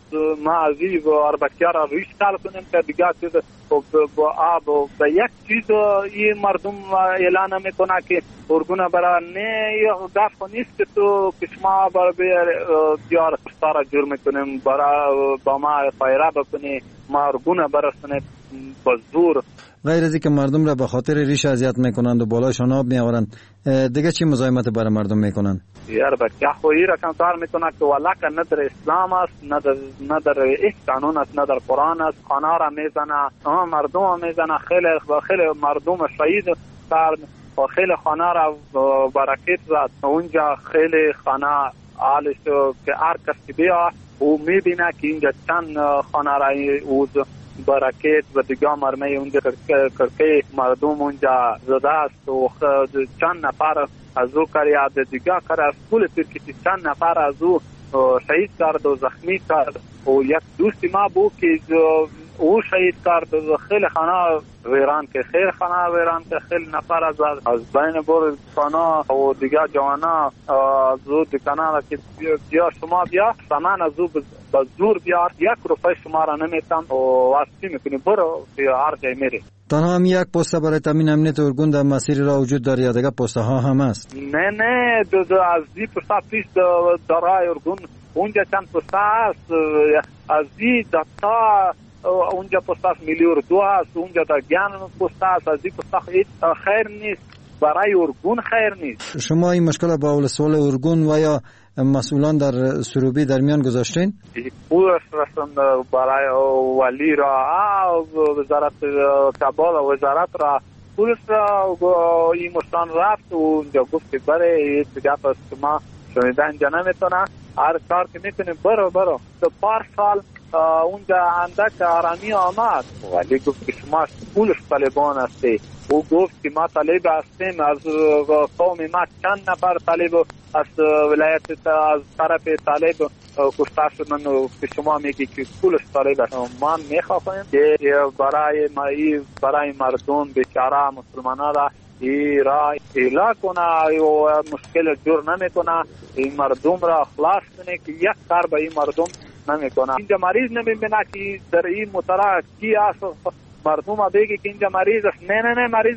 ما از این اربکی‌ها را ریش کار کنیم که دیگه چیز با آب و به یک چیز این مردم اعلان میکنه که ارگونه برای نه دفت نیست که تو کشما برای بیار ستاره جور میکنیم برای با ما فایره بکنی ما ارگونه برسونه بزدور. غیر از اینکه مردم را به خاطر ریش اذیت میکنند و بالایشان آب میآورند، دیگه چی مزاحمت برای مردم میکنند؟ یار بچه خویی را کنتار میکنه که ولکه نه در اسلام است، نه در نه در این قانون است، نه در قرآن است. خانه را میزنه، مردم را میزنه، خیلی خیلی مردم شهید کرد و خیلی خانه را برکت زد. اونجا خیلی خانه حالش که هر کسی بیا او میبینه که اینجا چند خانه را او برکت و دیگه مرمه اونجا کرکه مردم اونجا زده است و چند نفر از او کریاد دیگه کرد از کل ترکی چند نفر از او شهید کرد و زخمی کرد و یک دوستی ما بود که او شهید کرد و خیلی خانه ویران که خیلی خانه ویران که خیلی نفر از از بین بر خانه و دیگه جوانا از او دکانه را که بیا شما بیا سامان از او به زور بیار یک روپای شما را نمیتن و واسطی میکنی برو هر جای میری. تنها هم یک پست برای تامین امنیت ارگون در مسیر را وجود داره یا دیگه پست ها هم هست؟ نه نه دو دو از دی پست پیش دارای ارگون اونجا چند پست هست، از دی دتا اونجا پست هست میلیور دو هست، اونجا در گیان پست هست، از دی پست خیر نیست برای ارگون خیر نیست. شما این مشکل با ولسوال ارگون و یا مسئولان در سروبی در میان گذاشتین؟ پولش رسند برای ولی را وزارت کابل و وزارت را پولش را این مشتان رفت و اونجا گفت که برای این دیگه پس شما شنیدن اینجا نمیتونه هر کار که میکنیم برو برو. تو پار سال اونجا اندک آرامی آمد ولی گفت که شما پولش طالبان هستی. او گفت که ما طالب هستیم، از قوم ما چند نفر طالب از ولایت از طرف طالب کشته شدن و که شما میگی که پولش طالب هست. ما میخواهیم که برای ما برای مردم بیچاره مسلمانان را ای را ایلا کنه و مشکل جور نمیکنه، این مردم را خلاص کنه که یک کار به این مردم نمیکنه. اینجا مریض نمیبینه که در این مطرح کی است، مردم ها بگی که اینجا مریض است. نه نه نه مریض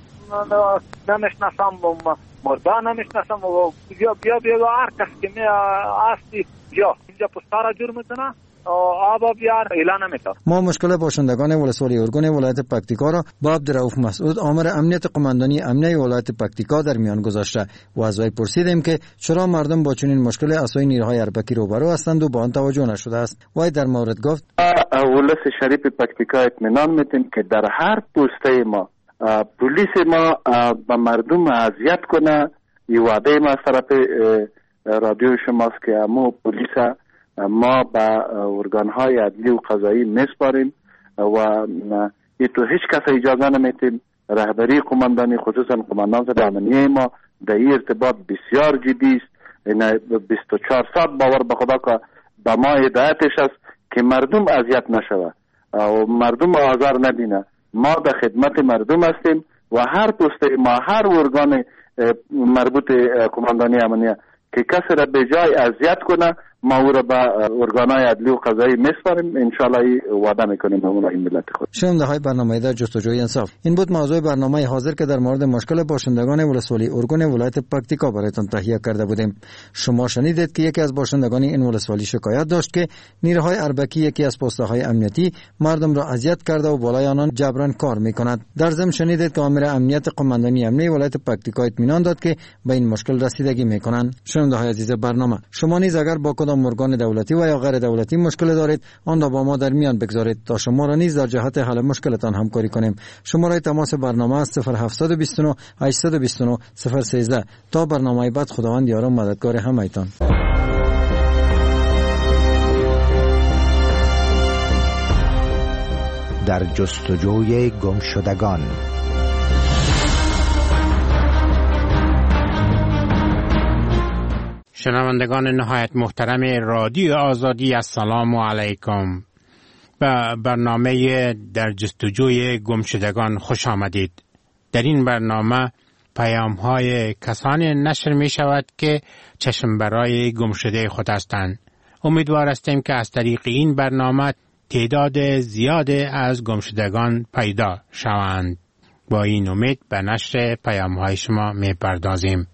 نمیشناسم، مردا نمیشناسم، بیا بیا بیا هر کس که می آستی بیا اینجا پستارا جور میکنه آبا بیار اعلان نمیکنه. ما مشکل باشندگان ولسوالی ارگون ولایت پکتیکا را با عبدالرؤوف مسعود آمر امنیت قماندانی امنیه ولایت پکتیکا در میان گذاشته و از وی پرسیدیم که چرا مردم با چنین مشکل اسای نیروهای اربکی روبرو هستند و با آن توجه نشده است. وی در مورد گفت ولس شریف پکتیکا اطمینان میتیم که در هر پسته ما پلیس ما به مردم اذیت کنه. این وعده ما طرف رادیو شماست که امو پلیس ما به ارگانهای عدلی و قضایی میسپاریم و این تو هیچ کس اجازه نمیتیم. رهبری قماندانی خصوصا قماندان امنیه ما در این ارتباط بسیار جدی است. بیست و چهار ساعت باور به خدا که به ما هدایتش است که مردم اذیت نشود و مردم آزار نبینه. ما در خدمت مردم هستیم و هر پست ما هر ارگان مربوط قماندانی امنیه که کسی را به جای اذیت کنه ما او را به ارگانهای عدلی و قضایی میسپاریم. انشالله وعده میکنیم اون این ملت خود. شنونده های برنامه در جستجوی انصاف، این بود موضوع برنامه حاضر که در مورد مشکل باشندگان ولسوالی ارگون ولایت پکتیکا برایتان تهیه کرده بودیم. شما شنیدید که یکی از باشندگان این ولسوالی شکایت داشت که نیروهای اربکی یکی از پست‌های امنیتی مردم را اذیت کرده و بالای آنان جبران کار میکند. در ضمن شنیدید که آمر امنیت قماندانی امنیه ولایت پکتیکا اطمینان داد که به این مشکل رسیدگی میکنند. شنونده های عزیز برنامه، شما نیز اگر با کدام ارگان دولتی و یا غیر دولتی مشکل دارید آن را با ما در میان بگذارید تا شما را نیز در جهت حل مشکلتان همکاری کنیم. شماره تماس برنامه است صفر هفت دو نه هشت دو نه صفر یک سه. تا برنامه بعد خداوند یار و مددگار همه‌تان. در جستجوی گمشدگان. شنوندگان نهایت محترم رادیو آزادی، السلام علیکم. به برنامه در جستجوی گمشدگان خوش آمدید. در این برنامه پیام های کسانی نشر می شود که چشم برای گمشده خود هستند. امیدوار هستیم که از طریق این برنامه تعداد زیادی از گمشدگان پیدا شوند. با این امید به نشر پیام های شما می پردازیم.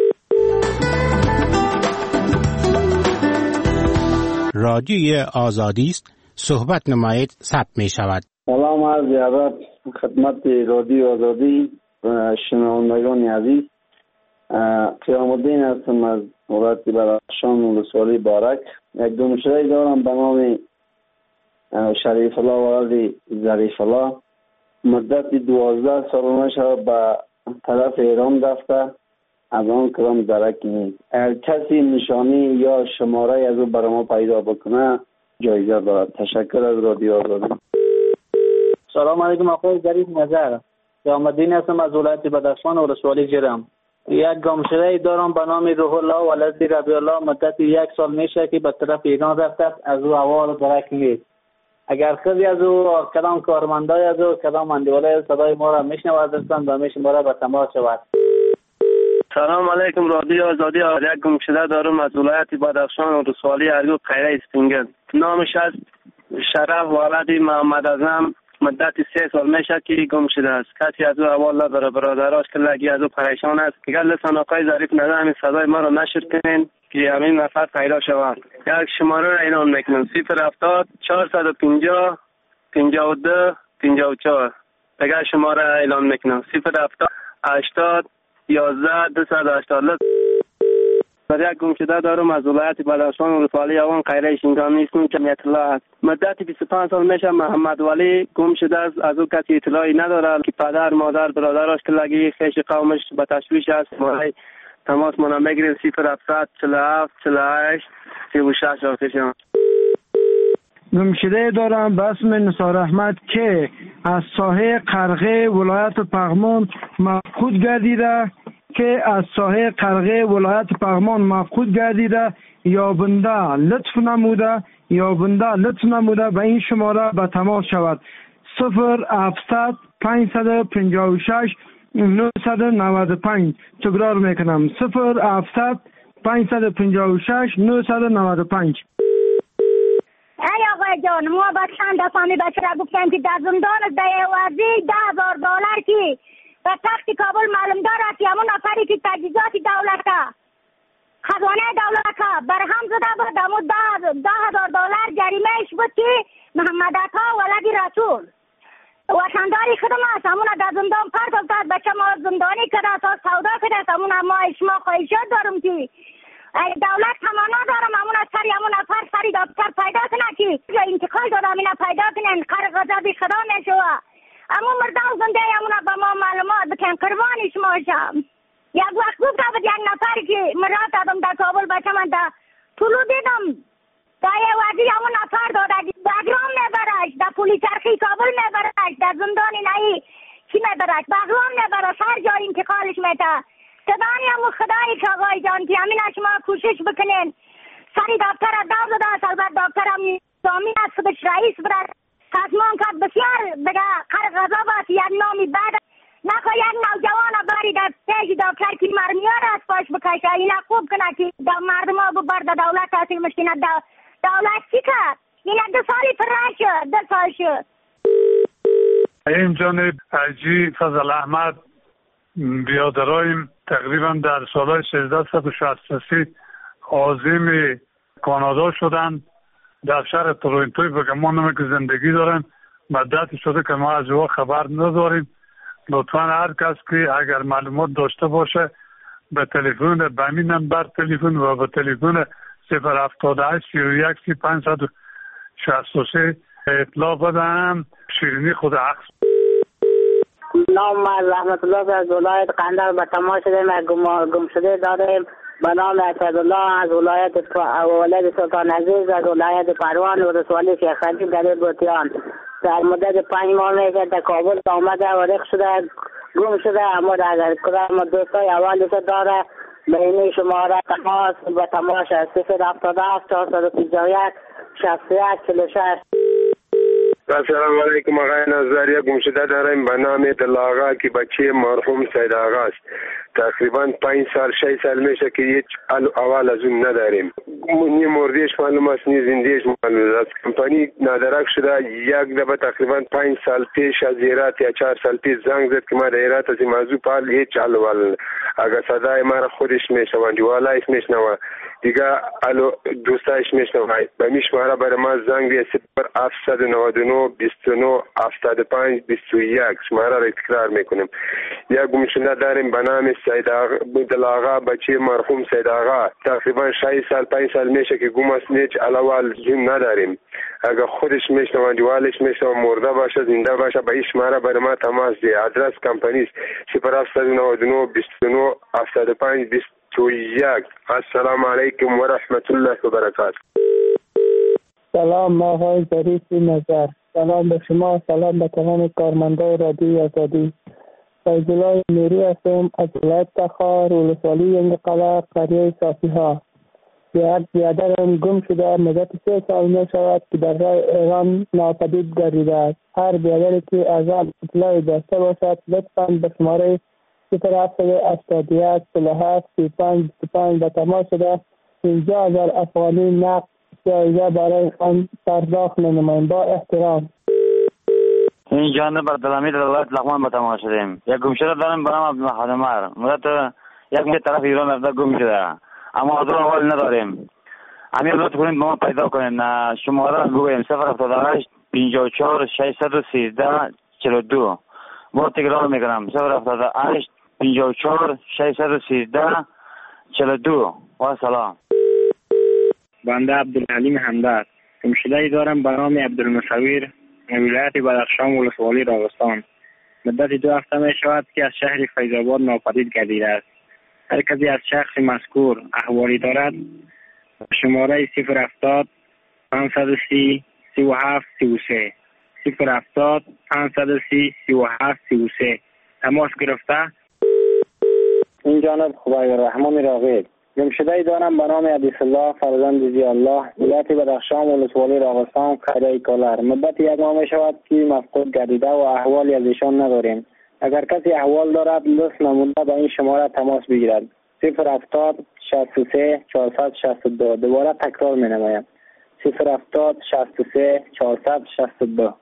رادیوی آزادی است، صحبت نمایید ثبت می شود. سلام عرض ادب خدمت رادیو آزادی و شنوندگان عزیز. قیام الدین هستم از ولایت بدخشان ولسوالی بارک. یک گمشده دارم به نام شریف الله ولد ظریف الله. مدت دوازده سال میشه به طرف ایران رفته، از آن کدام درک نیست. اگر کسی نشانی یا شماره از او برای ما پیدا بکنه جایزه دارد. تشکر از رادیو آزادی. سلام علیکم آقای ظریف نظر. قیام الدین هستم از ولایت بدخشان ولسوالی جرم. یک گمشده دارم به نام روح الله ولد ربیع الله. مدت یک سال میشه که به طرف ایران رفته، از او احوال درک نیست. اگر خیلی از او کدام کارمندای از او کدام اندیوالای صدای ما را میشنود هستند و میشه ما را به تماس شود. سلام علیکم رادیو آزادی. یک گمشده دارم از ولایت بدخشان ولسوالی ارگو قیره اسپینگل. نامش از شرف ولد محمد اعظم. مدت سه سال میشه که گم شده است. کسی از او احوال نداره. برادراش که لگی از او پریشان است. اگر لطفاً آقای ظریف نظر همین صدای ما را نشر کنین که همین نفر پیدا شود. یک شماره را اعلام میکنم: صفر هفتاد چهارصد و پنجاه پنجاه و دو پنجاه و چهار. اگر شماره را اعلام میکنم: صفر هفتاد هشتاد یازده دویست و هشتاد. در یک گمشده دارم از ولایت بدخشان ولسوالی اوان قیره شینگانی اسم جمعیت الله است. مدت بیست و پنج سال میشه محمد ولی گم شده است. از او کسی اطلاعی نداره که پدر مادر برادرش که لگی خیش قومش به تشویش است. ما تماس منا میگیریم: صفر هفتصد چهل و هفت چهل و هشت سی و شش آخرشان. گمشده دارم به اسم نثار احمد که از ساحه قرغه ولایت پغمان مفقود گردیده که از ساحه قرغه ولایت پغمان مفقود گردیده. یابنده لطف نموده یابنده لطف نموده به این شماره به تماس شود: صفر هفتصد پانصد و پنجاه و شش نهصد و نود و پنج. تکرار میکنم: صفر هفتصد پانصد و پنجاه و شش نهصد و نود و پنج. ای آقای جان، ما با چند دفعه می بچه را گفتیم که در زندان دیوازی ده هزار دلار که و تخت کابل معلوم دارد که همون نفری که تجهیزات دولت خزانه دولت برهم زده بود دمو ده هزار دلار جریمهش بود که محمد عطا ولد رسول وطنداری خودم است. همون در زندان پرت افتاد. بچه ما زندانی کرده تا سودا کرده. همون ما اشما خواهشات دارم که دولت تمانا دارم همون از سری همون نفر سری دکتر پیدا کنه که انتقال دادم اینا پیدا کنن. قر غضبی خدا میشوه. اما مردم زنده همون با ما معلومات بکن قربانی شما شم. یک وقت گفت بود یک نفر که مرات دادم در کابل بچه من در طولو دیدم در یه وزی همون نفر داده بگرام میبرش در پولی چرخی کابل میبرش در زندان نهی چی میبرش بگرام میبرش هر جای انتقالش میده. صدانی همون خدایی که آقای جان که همین شما کوشش بکنین سری دکتر دو زده است. البته دکتر هم نظامی است خودش رئیس برد تصمان کرد بسیار بگه قر غضب است. یک نامی بعد نخواه یک نوجوان بری در پیش دکتر که مرمیار است پاش بکشه اینا خوب کنه که مردم ها ببرد دولت تاثیر مشکینه دولت چی کرد؟ اینا دو سالی فران شد دو سال شد. این جانب حاجی فضل احمد بیادرایم تقریبا در سال سیزده و شصت و سه عازم کانادا شدن. در شهر تورنتو بگم ما نمی که زندگی دارن. مدتی شده که ما از او خبر نداریم. لطفا هر کس که اگر معلومات داشته باشه به تلفن به همین نمبر تلفن و به تلفن صفر هفتاد و هشت سی و یک سی پانصد و شصت و سه اطلاع بدهم. شیرینی خود عکس. نام از رحمت الله از ولایت قندر به تماس شده گم شده داریم به نام اسدالله از ولایت ولایت سلطان عزیز از ولایت پروان ولسوالی شیخ علي در بوتیان. در مدت پنج ماه میشه در کابل آمده و رخ شده گم شده. اما در کدام دوستای اولش داره به این شماره تماس به تماس صفر هفتاد و هفت چهارصد و پنجاه و یک شصت و یک چهل و شش. السلام علیکم. آقای نظریه گمشده داریم به نام دلاغا که بچه مرحوم سید آقا است. تقریبا پنج سال شش سال میشه که هیچ اول از اون نداریم. نی مردیش معلوم است نی زندگیش معلوم است. کمپانی نادرک شده. یک دفعه تقریبا پنج سال پیش از ایرات یا چهار سال پیش زنگ زد که ما در ایرات از این موضوع پال هیچ حل ول. اگر صدای ما خودش میشنوند دیوالایش میشنوه دیگه الو دوستایش میشنوه به میشماره برای ما زنگ دی صفر هفتصد و نود و نه بیست و نه هفتاد و پنج بیست و یک شماره را تکرار میکنیم. یک گمشده داریم به نام سید آقا دلاغا بچه مرحوم سید آقا. تقریبا شش سال پنج سال میشه که گم است نیچ علاوه جون نداریم. اگر خودش میشنوه دیوالش میشنوه مرده باشه زنده باشه به این شماره برای ما تماس دی. آدرس کمپانی صفر هفتصد و نود و نه بیست و نه هفتاد و پنج بیست و یک. السلام علیکم و رحمت الله و برکاته. سلام آقای ظریف نظر. سلام به شما، سلام به تمام کارمندان رادیو آزادی. فیض الله میری هستم از ولایت تخار ولسوالی ینگقله قریه صافی ها. یک برادرم گم شده مدت سه سال می شود که در راه ایران ناپدید گردیده است. هر برادری که از آن اطلاعی داشته باشد لطفاً به شماره صفر هفتصد و هشتاد و یک چهل و هفت سی و پنج بیست و پنج به تماس شده پنجاه هزار افغانی نقد جایزه برای آن پرداخت نماییم. با احترام. این جانب عبدالحمید ولایت لغمان به تماس شدیم. یک گمشده دارم به نام عبدالمحمد عمر. مدت یک ماه طرف ایران رفته گم شده اما از اون حال نداریم. همین لطف کنید با ما پیدا کنید. شماره بگویم صفر هفتاد و هشت پنجاه و چهار ششصد و سیزده چهل و دو. با تکرار میکنم صفر هفتاد و هشت پنجاه و چهار ششصد و سیزده چهل و دو. و سلام. بنده عبدالحلیم همدرد. گمشده‌ای دارم به نام عبدالمصور ولایت بدخشان ولسوالی راغستان. مدت دو هفته می شود که از شهر فیض‌آباد ناپدید گردیده است. هر کسی از شخص مذکور احوالی دارد شماره صفر هفتاد پانصد و سی سی و هفت سی و سه صفر هفتاد پانصد و سی سی و هفت سی و سه تماس گرفته. این جانب خدای رحمان راغب. گمشده‌ای دارم به نام عبیس الله فرزند ضیاء الله ولایت بدخشان ولسوالی راغستان قریه کالر. مدت یک ماه می شود که مفقود گردیده و احوالی از ایشان نداریم. اگر کسی احوال دارد لطف نموده به این شماره تماس بگیرد. صفر هفتاد شصت و سه چهارصد شصت و دو. دوباره تکرار می نمایم. صفر هفتاد شصت و سه چهارصد شصت و دو.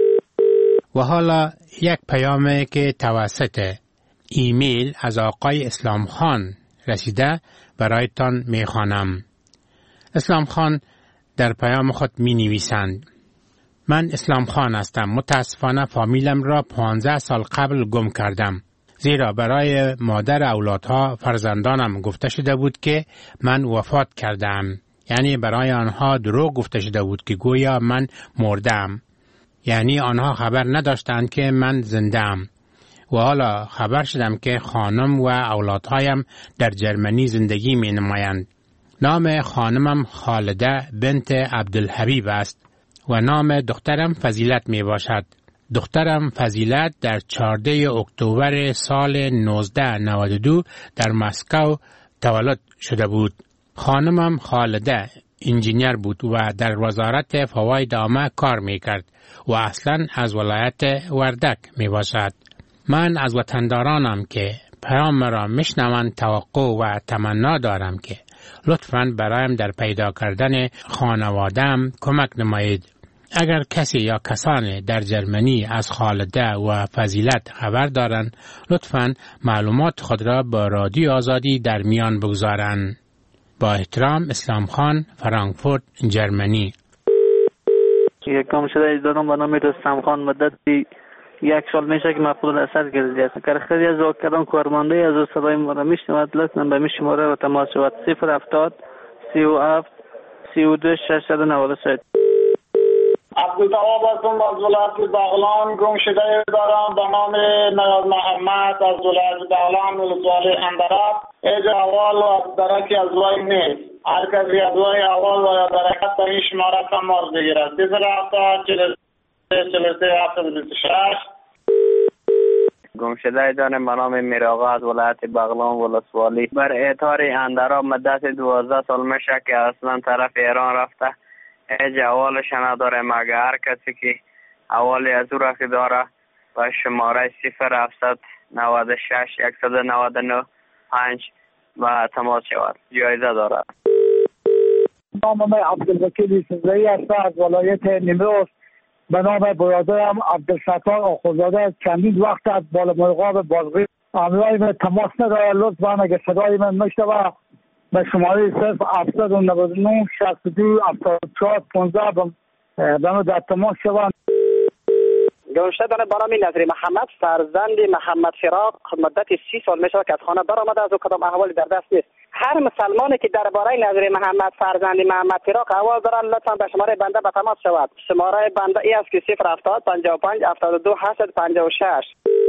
و حالا یک پیامی که توسط ایمیل از آقای اسلام خان رسیده برایتان می خوانم. اسلام خان در پیام خود می نویسند: من اسلام خان هستم. متاسفانه فامیلم را پانزده سال قبل گم کردم. زیرا برای مادر اولادها فرزندانم گفته شده بود که من وفات کردم. یعنی برای آنها دروغ گفته شده بود که گویا من مردم. یعنی آنها خبر نداشتند که من زنده‌ام. و حالا خبر شدم که خانم و اولادهایم در جرمنی زندگی می نمایند. نام خانمم خالده بنت عبدالحبیب است و نام دخترم فضیلت می باشد. دخترم فضیلت در چهاردهم اکتبر سال نوزده نود و دو در مسکو تولد شده بود. خانمم خالده انجینیر بود و در وزارت فواید عامه کار می کرد و اصلا از ولایت وردک می باشد. من از وطندارانم که پیام را میشنوند توقع و تمنا دارم که لطفاً برایم در پیدا کردن خانواده‌ام کمک نمایید. اگر کسی یا کسانی در جرمنی از خالده و فضیلت خبر دارند لطفاً معلومات خود را با رادیو آزادی در میان بگذارند. با احترام اسلام خان، فرانکفورت، جرمنی. یک گمشده دارم به نام رستم خان. مدتی یک سال میشه که مفقود الاسد گردیده است. اگر خیلی از واقعا کارمنده از او صدای ما را میشنود لطفاً به می شماره و تماس شود. صفر هفتاد سی و هفت سی و دو ششصد و نود و سه. عبدالتواب هستم از ولایت بغلان. گمشده دارم به نام نیاز محمد از ولایت بغلان ولسوالی اندراب. ایج اول و درکی از وای نیست. هر کسی از وای اول و درکت به این شماره تماس بگیرد. صفر هفتاد چهل چهل و سه هفتاد و بیست و شش. گمشده دارم به نام میراغا از ولایت بغلان ولسوالی. بر اعتار اندراب مدت دوازده سال میشه که اصلا طرف ایران رفته. ایج اولش نداره مگر هر کسی که اول از او را که داره و شماره صفر هفتصد و نود و شش صد و نود و نه پنج و تماس شود. جایزه داره. نام من عبدالوکیل سزایی است از ولایت نیمروز. به نام برادرم عبدالستار آخوندزاده چندین وقت از بالامرغاب بازغی امروز من تماس نداره. لطفاً اگه صدای من میشنوه به شماره صفر هفتصد و نود و نه شصت و دو هفتاد و چهار پانزده به من در تماس شوند. گمشده به نام نظری محمد فرزند محمد فراق مدت سی سال میشه که از خانه برآمده از او کدام احوالی در دست نیست. هر مسلمانی که درباره نظری محمد فرزند محمد فراق احوال دارن لطفا به شماره بنده به تماس شود. شماره بنده ای است که صفر هفتاد پنجاه و پنج هفتاد و دو هشتصد و پنجاه و شش.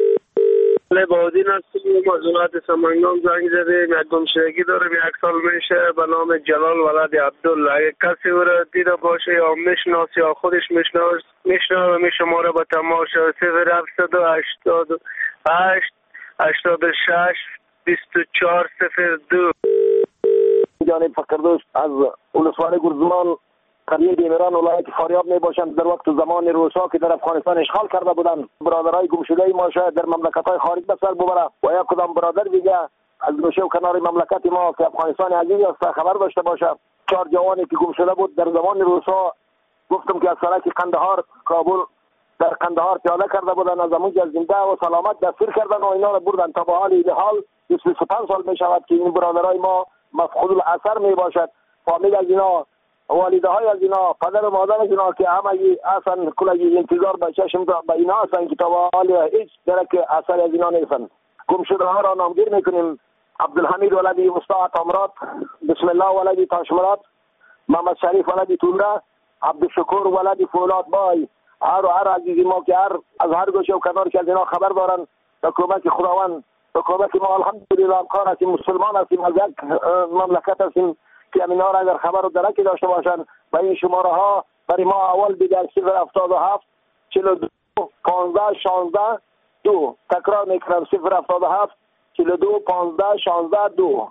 لبادین هستیم از ولایت سمنگان زنگ زدیم. یک گمشدگی داریم یک سال میشه به نام جلال ولد عبدالله. اگه کسی او را دیده باشه یا میشناس یا خودش میشناس میشناسه می شماره به تماس صفر هفتصد و هشتاد و هشت هشتاد و شش بیست و چهار صفر دو. جانب فقردوست از ولسوالی گرزمان قریه دیمران ولایت فاریاب می باشند. در وقت زمان روسا که در افغانستان اشغال کرده بودند برادرای گمشده ما شاید در مملکت‌های خارج به سر ببره و یا کدام برادر دیگه از گوشه و کنار مملکت ما که افغانستان عزیز است خبر داشته باشه. چهار جوانی که گمشده بود در زمان روسا گفتم که از سرک قندهار کابل در قندهار پیاده کرده بودند. از اونجا زنده و سلامت دستگیر کردن و اینا را بردن تا به حال ایدهال بیست و پنج سال می شود که این برادرای ما مفقود الاثر می باشد. فامیل از اینا، والده های از اینا، پدر و مادر از اینا که همه اصلا کلی انتظار به چشم به اینا هستن که تا به حال هیچ درک اثر از اینا نیستن. گمشده ها را نامگیر میکنیم. عبدالحمید ولدی مستعد امرات، بسم الله ولدی تاشمرات، محمد شریف ولدی تومره، عبدالشکور ولدی فولاد بای. هر و هر عزیزی ما که هر از هر گوشه و کنار که از اینا خبر دارن حکومت خداوند حکومت ما الحمدلله امکان هستیم مسلمان هستیم از یک مملکت هستیم که امینا را اگر خبر و درکی داشته باشن و این شماره ها برای ما اول دیگر صفر هفتاد و هفت چهل و دو پانزده شانزده دو. تکرار میکنم صفر هفتاد و هفت چهل و دو پانزده شانزده دو.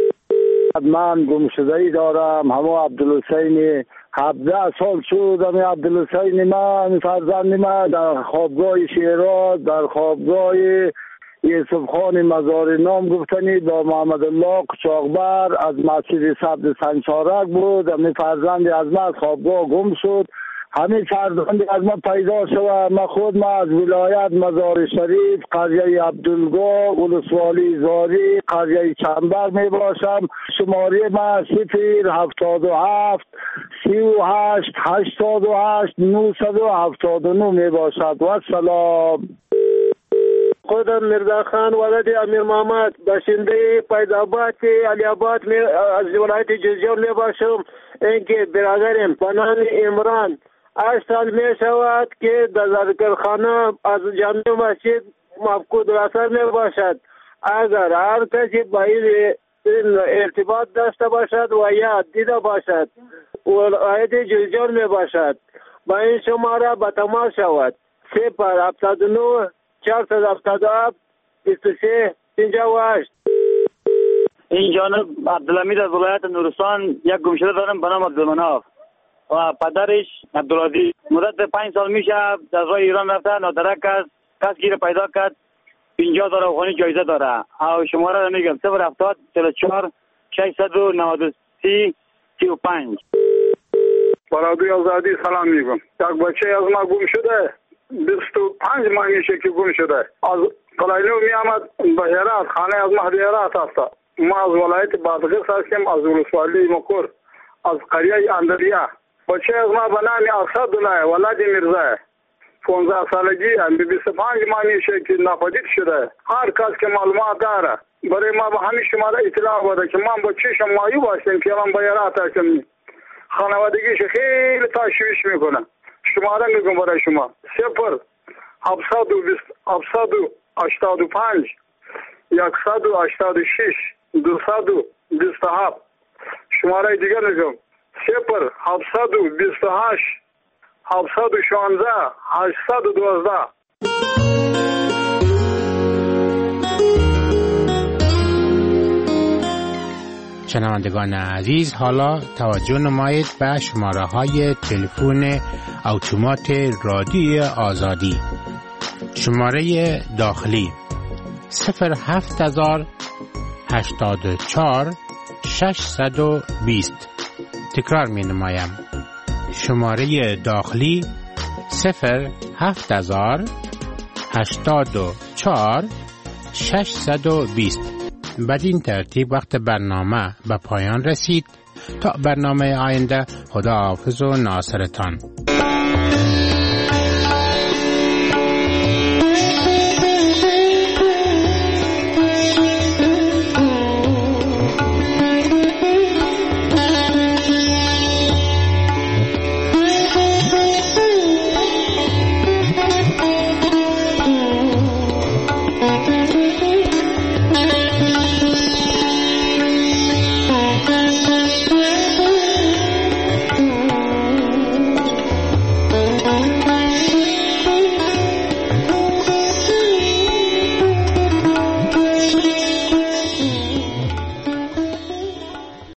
من گمشده‌ای دارم همه عبدالحسین هفده سال شد. همه عبدالحسین من فرزند من در خوابگاه شیراز در خوابگاه یوسف خان مزار نام گفتنی با محمد الله قچاقبر از مسجد سبز سنچارک بود. همه فرزند از من از خوابگاه گم شد. همه فرزند از من پیدا شد. من خود من از ولایت مزار شریف قریه عبدالگاه ولسوالی زاری قریه چنبر می باشم. شماره من صفر هفتاد و هفت سی و هشت هشتاد و هشت نهصد و هفتاد و نه می باشد. و سلام. خودم مرزا خان ولد امیر محمد باشنده فیض‌آباد علی آباد می از ولایت جوزجان می باشم. اینکه برادرم به نام عمران هشت سال می شود که در ذکرخانه از جامع مسجد مفقود الاثر می باشد. اگر هر کسی با این ارتباط داشته باشد و یا دیده باشد ولایت جوزجان می باشد با این شماره به تماس شود. صفر هفتاد و نه چهارصد و هفتاد و هفت بیست و سه پنجاه و هشت. این جانب عبدالحمید از ولایت نورستان یک گمشده دارم به نام عبدالمناف و پدرش عبدالعزیز مدت پنج سال میشه از راه ایران رفته نادرک است. کس گیر پیدا کرد پنجاه داره افغانی جایزه داره. او شماره را میگم صفر هفتاد چهل و چهار ششصد و نود و سه سی و پنج. برادری آزادی سلام میگم. یک بچه از ما گم شده بیست و پنج ماه میشه که گم شده. از قلعه‌نو می آمد به هرات خانه از مهدی هرات است. ما از ولایت بادغیس هستیم از ولسوالی مکور از قریه اندریه. بچه از ما به نام اسدالله ولد میرزا پانزده سالگی هم بیست و پنج ماه میشه که ناپدید شده. هر کس که معلومات داره برای ما به همین شماره اطلاع بده که من بچه‌شم معیوب هستم که الان به هرات هستم. خانوادگیش خیلی تشویش میکنه. شماره میگم برای شما صفر هفتصد و بیست هفتصد و هشتاد و پنج یکصد و هشتاد و شش دوصد و بیست و هفت. شماره دیگه میگم صفر هفتصد و بیست و هشت هفتصد و شانزده هشتصد و دوازده. شنوندگان عزیز، حالا توجه نمایید به شماره های تلفن اتومات رادیو آزادی. شماره داخلی صفر هفت هزار هشتاد و چهار ششصد و بیست. تکرار می نمایم. شماره داخلی صفر هفت هزار هشتاد و چهار ششصد و بیست. بدین ترتیب وقت برنامه به پایان رسید. تا برنامه آینده، خدا حافظ و ناصرتان.